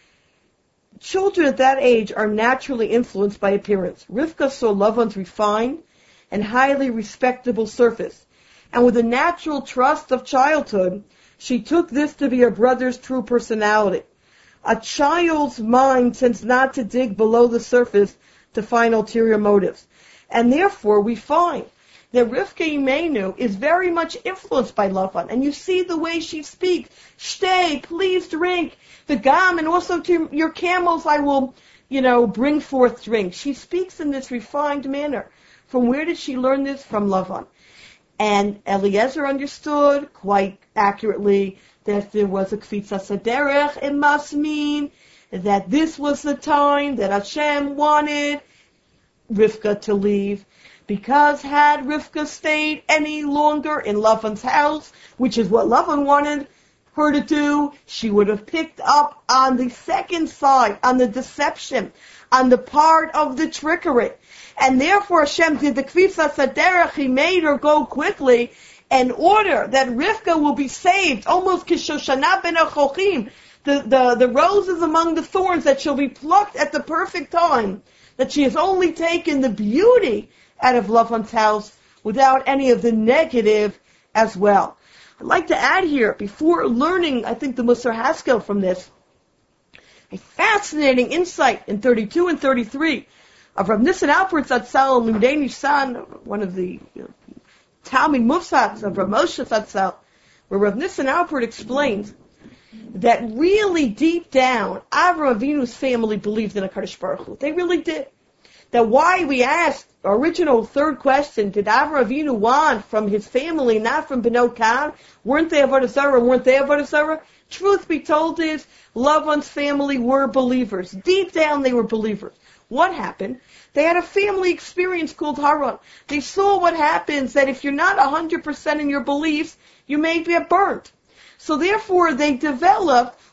Children at that age are naturally influenced by appearance. Rivka saw Lavan's refined and highly respectable surface, and with the natural trust of childhood, she took this to be her brother's true personality. A child's mind tends not to dig below the surface to find ulterior motives, and therefore we find that Rivka Imenu is very much influenced by Lavan, and you see the way she speaks. Stay, please drink. The gam, and also to your camels I will, you know, bring forth drink. She speaks in this refined manner. From where did she learn this? From Lavan. And Eliezer understood quite accurately that there was a Kfitzas HaDerech. It must mean that this was the time that Hashem wanted Rivka to leave. Because had Rivka stayed any longer in Lavan's house, which is what Lavan wanted her to do, she would have picked up on the second side, on the deception, on the part of the trickery. And therefore Hashem did the Kfitzas HaDerech. He made her go quickly in order that Rivka will be saved, almost Kishoshana ben Achochim, the, the, the roses among the thorns, that she'll be plucked at the perfect time, that she has only taken the beauty out of Lavan's house without any of the negative as well. I'd like to add here, before learning, I think, the Musar Haskell from this, a fascinating insight in thirty-two and thirty-three of Rav Nissen Alpert Zatzal, Lumdei son, one of the you know, Talmud Mufsats of Rav Moshe Zatzal, where Rav Nissen Alpert explains that really deep down, Avraham Avinu's family believed in a Kadosh Baruch Hu. They really did. That why we asked, original third question, did Avraham Avinu want from his family, not from Beno Khan? Weren't they Avodah Zarah? Weren't they Avodah Zarah? Truth be told is, Lavan's family were believers. Deep down they were believers. What happened? They had a family experience called Haran. They saw what happens, that if you're not one hundred percent in your beliefs, you may get burnt. So therefore they developed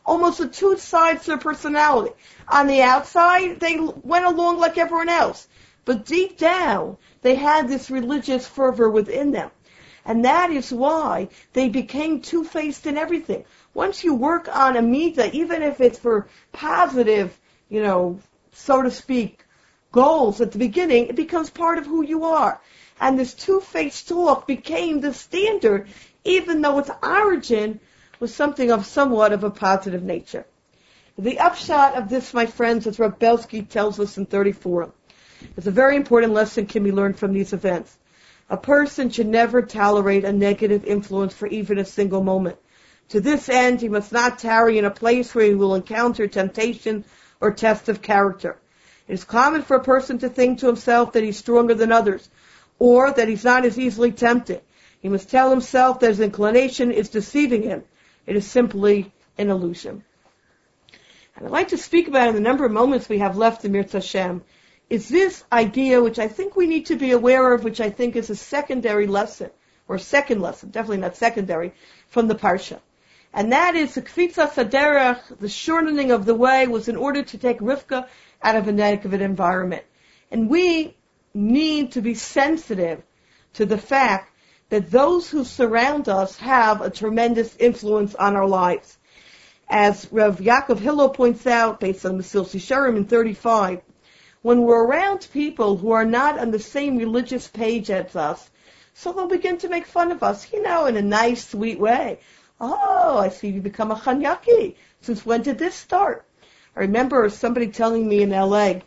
almost the two sides to their personality. On the outside, they went along like everyone else. But deep down, they had this religious fervor within them. And that is why they became two-faced in everything. Once you work on a midah, even if it's for positive, you know, so to speak, goals at the beginning, it becomes part of who you are. And this two-faced talk became the standard, even though its origin was something of somewhat of a positive nature. The upshot of this, my friends, as Reb Belsky tells us in thirty-four, is a very important lesson can be learned from these events. A person should never tolerate a negative influence for even a single moment. To this end, he must not tarry in a place where he will encounter temptation or test of character. It is common for a person to think to himself that he's stronger than others, or that he's not as easily tempted. He must tell himself that his inclination is deceiving him. It is simply an illusion. And I'd like to speak about in the number of moments we have left in Mirz Hashem, is this idea which I think we need to be aware of, which I think is a secondary lesson, or second lesson, definitely not secondary, from the Parsha. And that is the Kfitzas Haderech, the shortening of the way, was in order to take Rivka out of a negative environment. And we need to be sensitive to the fact that those who surround us have a tremendous influence on our lives. As Rav Yaakov Hillel points out, based on Mesilas Yesharim in thirty-five, when we're around people who are not on the same religious page as us, so they'll begin to make fun of us, you know, in a nice, sweet way. Oh, I see you become a Chanyaki. Since when did this start? I remember somebody telling me in L A,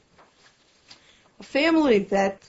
a family that,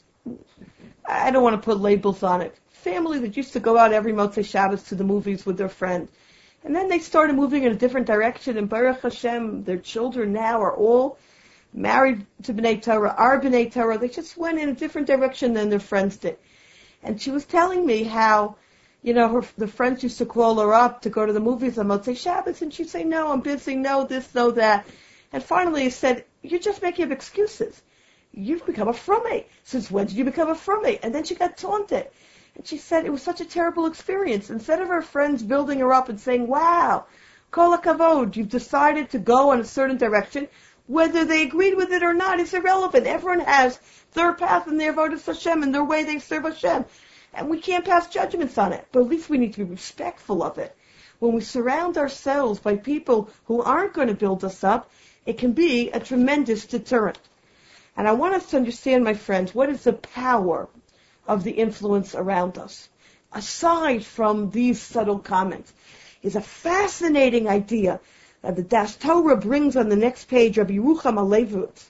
I don't want to put labels on it, family that used to go out every Motzei Shabbos to the movies with their friend. And then they started moving in a different direction, and Baruch Hashem, their children now are all married to B'nai Torah, are B'nai Torah. They just went in a different direction than their friends did. And she was telling me how, you know, her, the friends used to call her up to go to the movies on Motzei Shabbos, and she'd say, no, I'm busy, no this, no that. And finally he said, you're just making up excuses. You've become a frummate. Since when did you become a frummate? And then she got taunted. And she said it was such a terrible experience. Instead of her friends building her up and saying, wow, kol hakavod, you've decided to go in a certain direction, whether they agreed with it or not is irrelevant. Everyone has their path and their avodas Hashem and their way they serve Hashem. And we can't pass judgments on it. But at least we need to be respectful of it. When we surround ourselves by people who aren't going to build us up, it can be a tremendous deterrent. And I want us to understand, my friends, what is the power of the influence around us. Aside from these subtle comments, is a fascinating idea that the Das Torah brings on the next page, Rabbi Yerucham Alevutz,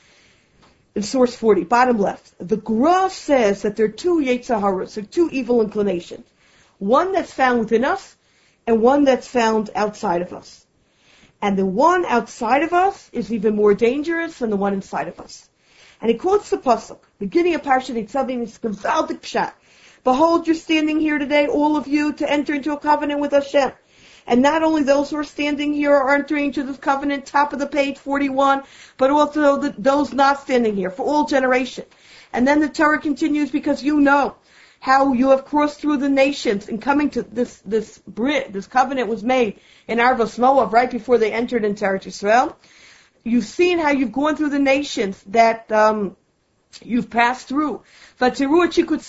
in source forty, bottom left. The Gra says that there are two Yetzer Haras, there are two evil inclinations. One that's found within us, and one that's found outside of us. And the one outside of us is even more dangerous than the one inside of us. And he quotes the pasuk, beginning of Parshat Nitzavim, it's Gewaldik Pshat. Behold, you're standing here today, all of you, to enter into a covenant with Hashem. And not only those who are standing here are entering into this covenant, top of the page, forty-one, but also the, those not standing here, for all generations. And then the Torah continues, because you know how you have crossed through the nations, and coming to this, this Brit, this covenant was made in Arvos Moav, right before they entered into Eretz Yisrael. You've seen how you've gone through the nations that um, you've passed through. And you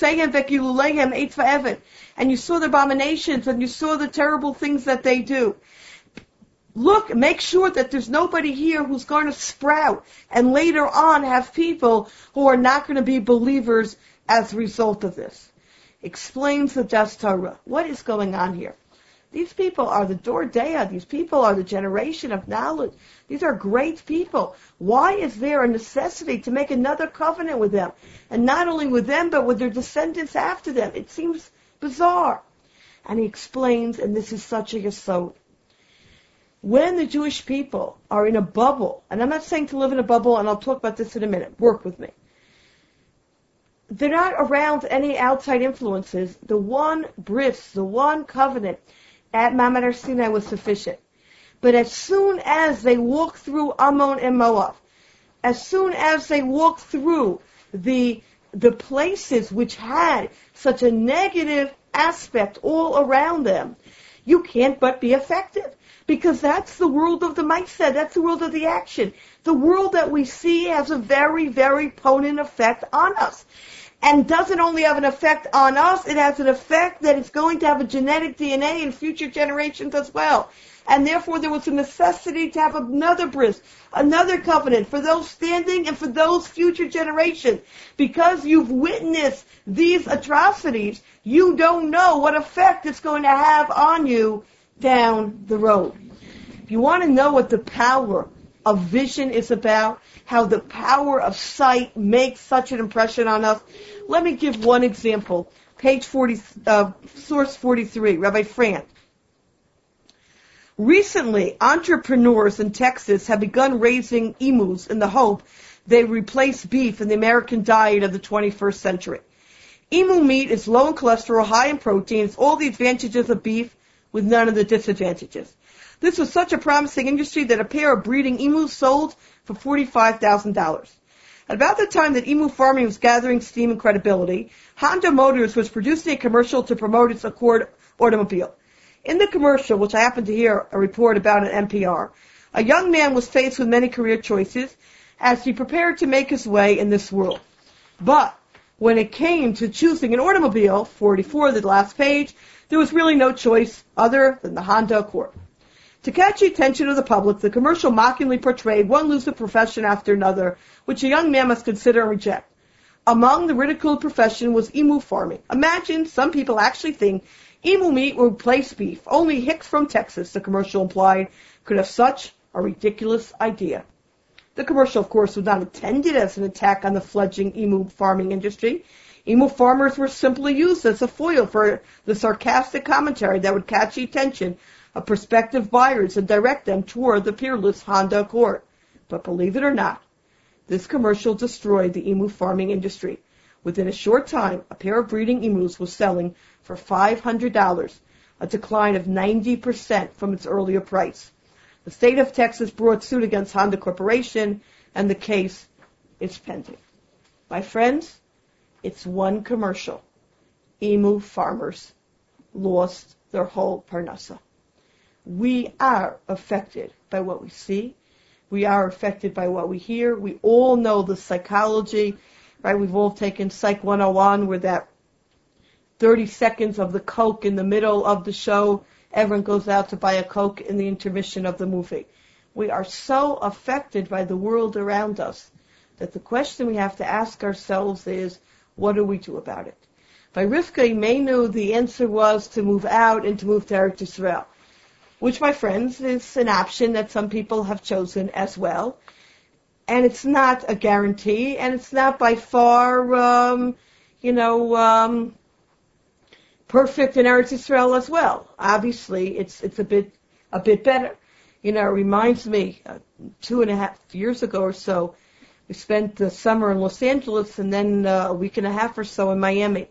saw the abominations, and you saw the terrible things that they do. Look, make sure that there's nobody here who's going to sprout and later on have people who are not going to be believers as a result of this. Explains the Das Torah. What is going on here? These people are the Dor Dea. These people are the generation of knowledge. These are great people. Why is there a necessity to make another covenant with them? And not only with them, but with their descendants after them. It seems bizarre. And he explains, and this is such a yesod. When the Jewish people are in a bubble, and I'm not saying to live in a bubble, and I'll talk about this in a minute. Work with me. They're not around any outside influences. The one bris, the one covenant at Mamad Har Sinai was sufficient. But as soon as they walk through Ammon and Moab, as soon as they walk through the the places which had such a negative aspect all around them, you can't but be affected. Because that's the world of the mindset. That's the world of the action. The world that we see has a very, very potent effect on us. And doesn't only have an effect on us, it has an effect that it's going to have a genetic D N A in future generations as well. And therefore there was a necessity to have another bris, another covenant for those standing and for those future generations. Because you've witnessed these atrocities, you don't know what effect it's going to have on you down the road. If you want to know what the power of vision is about, how the power of sight makes such an impression on us, let me give one example. Page forty, uh, source forty-three, Rabbi Frank. Recently, entrepreneurs in Texas have begun raising emus in the hope they replace beef in the American diet of the twenty-first century. Emu meat is low in cholesterol, high in proteins, all the advantages of beef with none of the disadvantages. This was such a promising industry that a pair of breeding emus sold for forty-five thousand dollars. At about the time that emu farming was gathering steam and credibility, Honda Motors was producing a commercial to promote its Accord automobile. In the commercial, which I happened to hear a report about on N P R, a young man was faced with many career choices as he prepared to make his way in this world. But when it came to choosing an automobile, forty-four, the last page, there was really no choice other than the Honda Accord. To catch the attention of the public, the commercial mockingly portrayed one lucrative profession after another, which a young man must consider and reject. Among the ridiculed profession was emu farming. Imagine, some people actually think emu meat will replace beef. Only hicks from Texas, the commercial implied, could have such a ridiculous idea. The commercial, of course, was not intended as an attack on the fledgling emu farming industry. Emu farmers were simply used as a foil for the sarcastic commentary that would catch the attention of prospective buyers and direct them toward the peerless Honda Accord. But believe it or not, this commercial destroyed the emu farming industry. Within a short time, a pair of breeding emus was selling for five hundred dollars, a decline of ninety percent from its earlier price. The state of Texas brought suit against Honda Corporation, and the case is pending. My friends, it's one commercial. Emu farmers lost their whole parnassa. We are affected by what we see. We are affected by what we hear. We all know the psychology, right? We've all taken Psych one oh one where that thirty seconds of the Coke in the middle of the show, everyone goes out to buy a Coke in the intermission of the movie. We are so affected by the world around us that the question we have to ask ourselves is, what do we do about it? By Rivka Imenu, the answer was to move out and to move to Eretz Yisrael, which, my friends, is an option that some people have chosen as well. And it's not a guarantee, and it's not by far, um, you know, um, perfect in Eretz Yisrael as well. Obviously, it's it's a bit a bit better. You know, it reminds me, uh, two and a half years ago or so, we spent the summer in Los Angeles and then uh, a week and a half or so in Miami.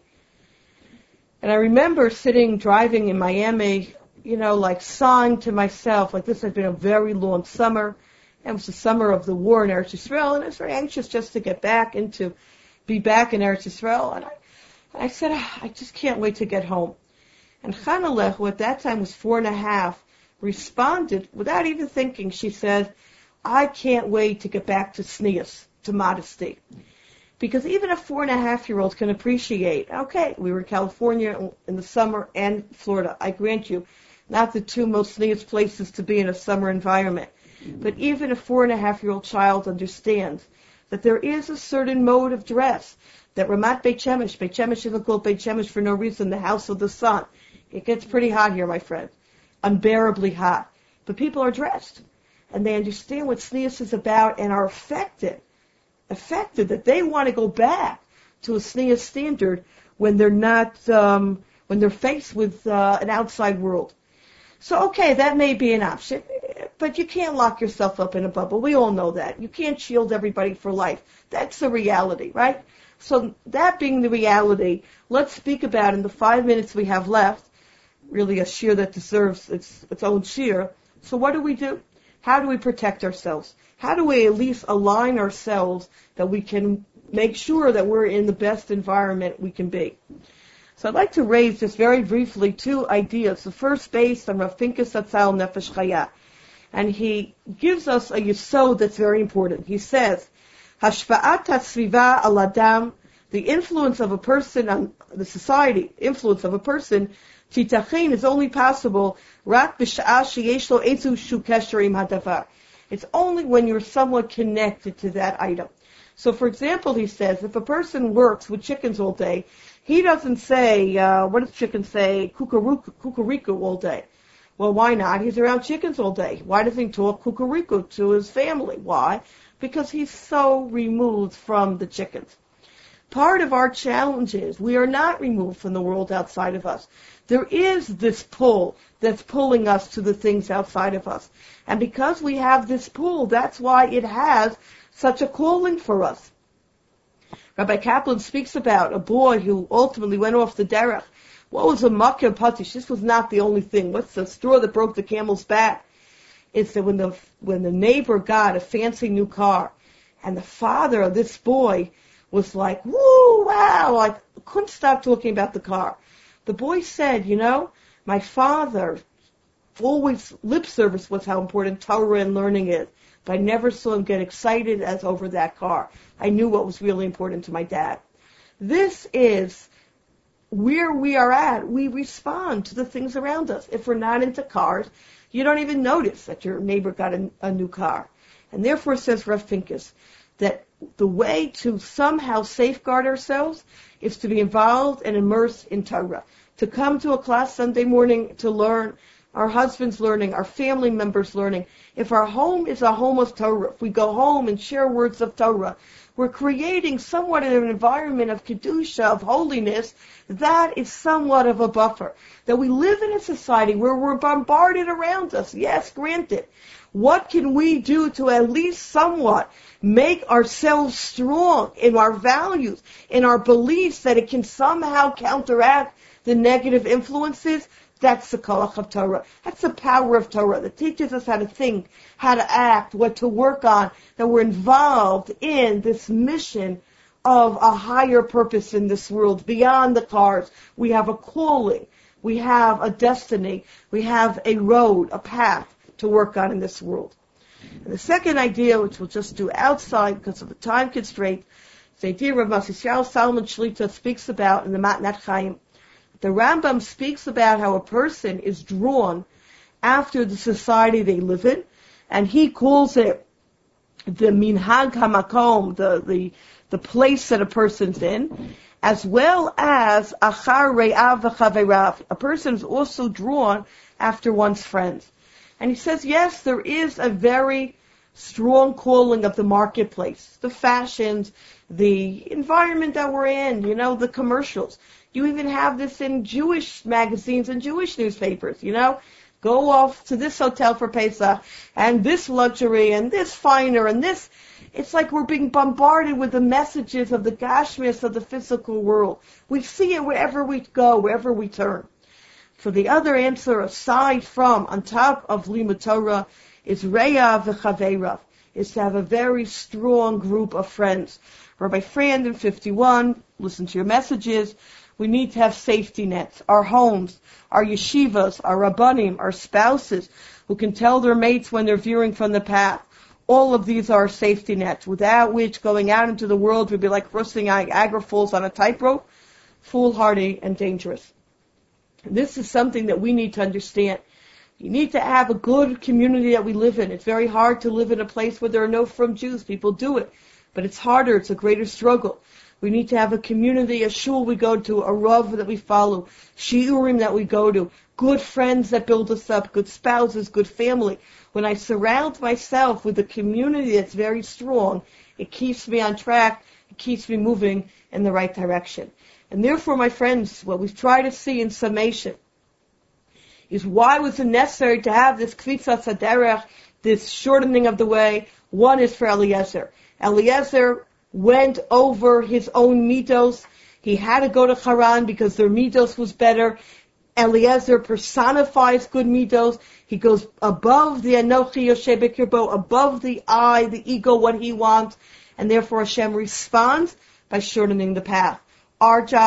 And I remember sitting, driving in Miami, you know, like sighing to myself, like this had been a very long summer. And it was the summer of the war in Eretz Yisrael, and I was very anxious just to get back and to be back in Eretz Yisrael. And I, I said, oh, I just can't wait to get home. And Chanalech, who at that time was four and a half, responded without even thinking. She said, I can't wait to get back to sneas, to modesty. Because even a four and a half year old can appreciate, okay, we were in California in the summer and Florida, I grant you, not the two most sneas places to be in a summer environment. But even a four and a half year old child understands that there is a certain mode of dress, that Ramat Beit Shemesh, Beit Shemesh isn't called Beit Shemesh for no reason, the house of the sun. It gets pretty hot here, my friend. Unbearably hot. But people are dressed. And they understand what sneas is about and are affected. Affected that they want to go back to a sneas standard when they're not, um, when they're faced with uh, an outside world. So, okay, that may be an option, but you can't lock yourself up in a bubble. We all know that. You can't shield everybody for life. That's the reality, right? So that being the reality, let's speak about in the five minutes we have left, really a shear that deserves its, its own shear. So what do we do? How do we protect ourselves? How do we at least align ourselves that we can make sure that we're in the best environment we can be? So I'd like to raise just very briefly two ideas. The first based on Rav Pinkus Zatzal Nefesh Chaya. And he gives us a yesod that's very important. He says, Hashpa'at HaSviva al Adam, the influence of a person on the society, influence of a person, Titachin is only possible rak b'sha'ah sheyesh lo ezu shu kesher im hadavar. It's only when you're somewhat connected to that item. So, for example, he says, if a person works with chickens all day, he doesn't say, uh, what does chicken say, kukariku, kukariku all day. Well, why not? He's around chickens all day. Why doesn't he talk kukariku to his family? Why? Because he's so removed from the chickens. Part of our challenge is we are not removed from the world outside of us. There is this pull that's pulling us to the things outside of us. And because we have this pull, that's why it has such a calling for us. Rabbi Kaplan speaks about a boy who ultimately went off the derech. What was a makkah patish? This was not the only thing. What's the straw that broke the camel's back? It's that when the when the neighbor got a fancy new car, and the father of this boy was like, woo, wow, I couldn't stop talking about the car. The boy said, you know, my father always lip service was how important Torah and learning is. But I never saw him get excited as over that car. I knew what was really important to my dad. This is where we are at. We respond to the things around us. If we're not into cars, you don't even notice that your neighbor got a, a new car. And therefore, says Rav Pinkus, that the way to somehow safeguard ourselves is to be involved and immersed in Torah. To come to a class Sunday morning to learn, our husbands learning, our family members learning. If our home is a home of Torah, if we go home and share words of Torah, we're creating somewhat of an environment of Kedusha, of holiness. That is somewhat of a buffer. That we live in a society where we're bombarded around us. Yes, granted. What can we do to at least somewhat make ourselves strong in our values, in our beliefs, that it can somehow counteract the negative influences? That's the koach of Torah. That's the power of Torah that teaches us how to think, how to act, what to work on, that we're involved in this mission of a higher purpose in this world, beyond the cars. We have a calling. We have a destiny. We have a road, a path to work on in this world. And the second idea, which we'll just do outside because of the time constraint, is the idea of Masisyahu Salomon Shlita speaks about in the Matnat Chaim. The Rambam speaks about how a person is drawn after the society they live in, and he calls it the minhag hamakom, the, the, the place that a person's in, as well as achar re'av v'chaverav. A person is also drawn after one's friends. And he says, yes, there is a very strong calling of the marketplace, the fashions, the environment that we're in, you know, the commercials. You even have this in Jewish magazines and Jewish newspapers, you know. Go off to this hotel for Pesach, and this luxury, and this finer, and this. It's like we're being bombarded with the messages of the gashmias of the physical world. We see it wherever we go, wherever we turn. So the other answer, aside from, on top of Limud Torah, is Re'av v'Chaverav, is to have a very strong group of friends. Rabbi Frand in fifty-one, listen to your messages. We need to have safety nets. Our homes, our yeshivas, our rabbanim, our spouses, who can tell their mates when they're veering from the path. All of these are safety nets, without which going out into the world would be like crossing Niagara Falls on a tightrope, foolhardy and dangerous. This is something that we need to understand. You need to have a good community that we live in. It's very hard to live in a place where there are no from Jews. People do it. But it's harder. It's a greater struggle. We need to have a community, a shul we go to, a rav that we follow, shiurim that we go to, good friends that build us up, good spouses, good family. When I surround myself with a community that's very strong, it keeps me on track, it keeps me moving in the right direction. And therefore, my friends, what we've tried to see in summation is why was it necessary to have this kvitzas haderech, this shortening of the way. One is for Eliezer. Eliezer went over his own midos. He had to go to Haran because their midos was better. Eliezer personifies good midos. He goes above the Anochi Yoshe B'Kirbo, above the I, the ego, what he wants, and therefore Hashem responds by shortening the path. Our job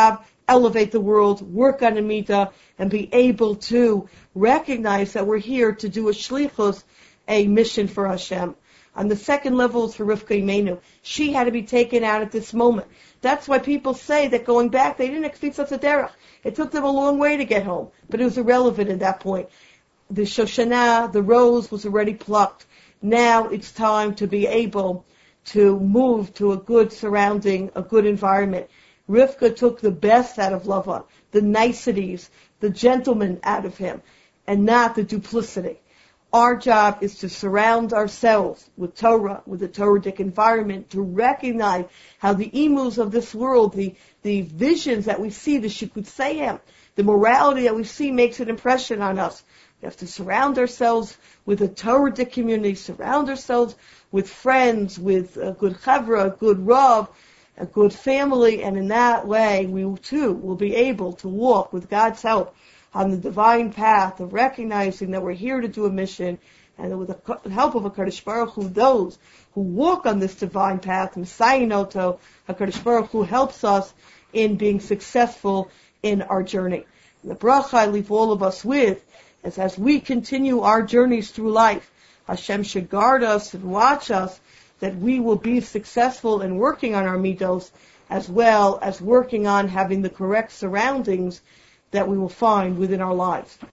elevate the world, work on a midah, and be able to recognize that we're here to do a shlichus, a mission for Hashem. On the second level is for Rivka Imenu. She had to be taken out at this moment. That's why people say that going back, they didn't expect such a derech. It took them a long way to get home, but it was irrelevant at that point. The Shoshana, the rose, was already plucked. Now it's time to be able to move to a good surrounding, a good environment. Rivka took the best out of Lavan, the niceties, the gentleman out of him, and not the duplicity. Our job is to surround ourselves with Torah, with a Torah-dic environment, to recognize how the emus of this world, the, the visions that we see, the shikutzayim, the morality that we see makes an impression on us. We have to surround ourselves with a Torah-dic community, surround ourselves with friends, with a good chavra, a good rav, a good family, and in that way we too will be able to walk with God's help on the divine path of recognizing that we're here to do a mission, and that with the help of HaKadosh Baruch Hu, those who walk on this divine path, Messiah Noto, HaKadosh Baruch Hu helps us in being successful in our journey. And the bracha I leave all of us with is, as we continue our journeys through life, Hashem should guard us and watch us, that we will be successful in working on our midos, as well as working on having the correct surroundings that we will find within our lives.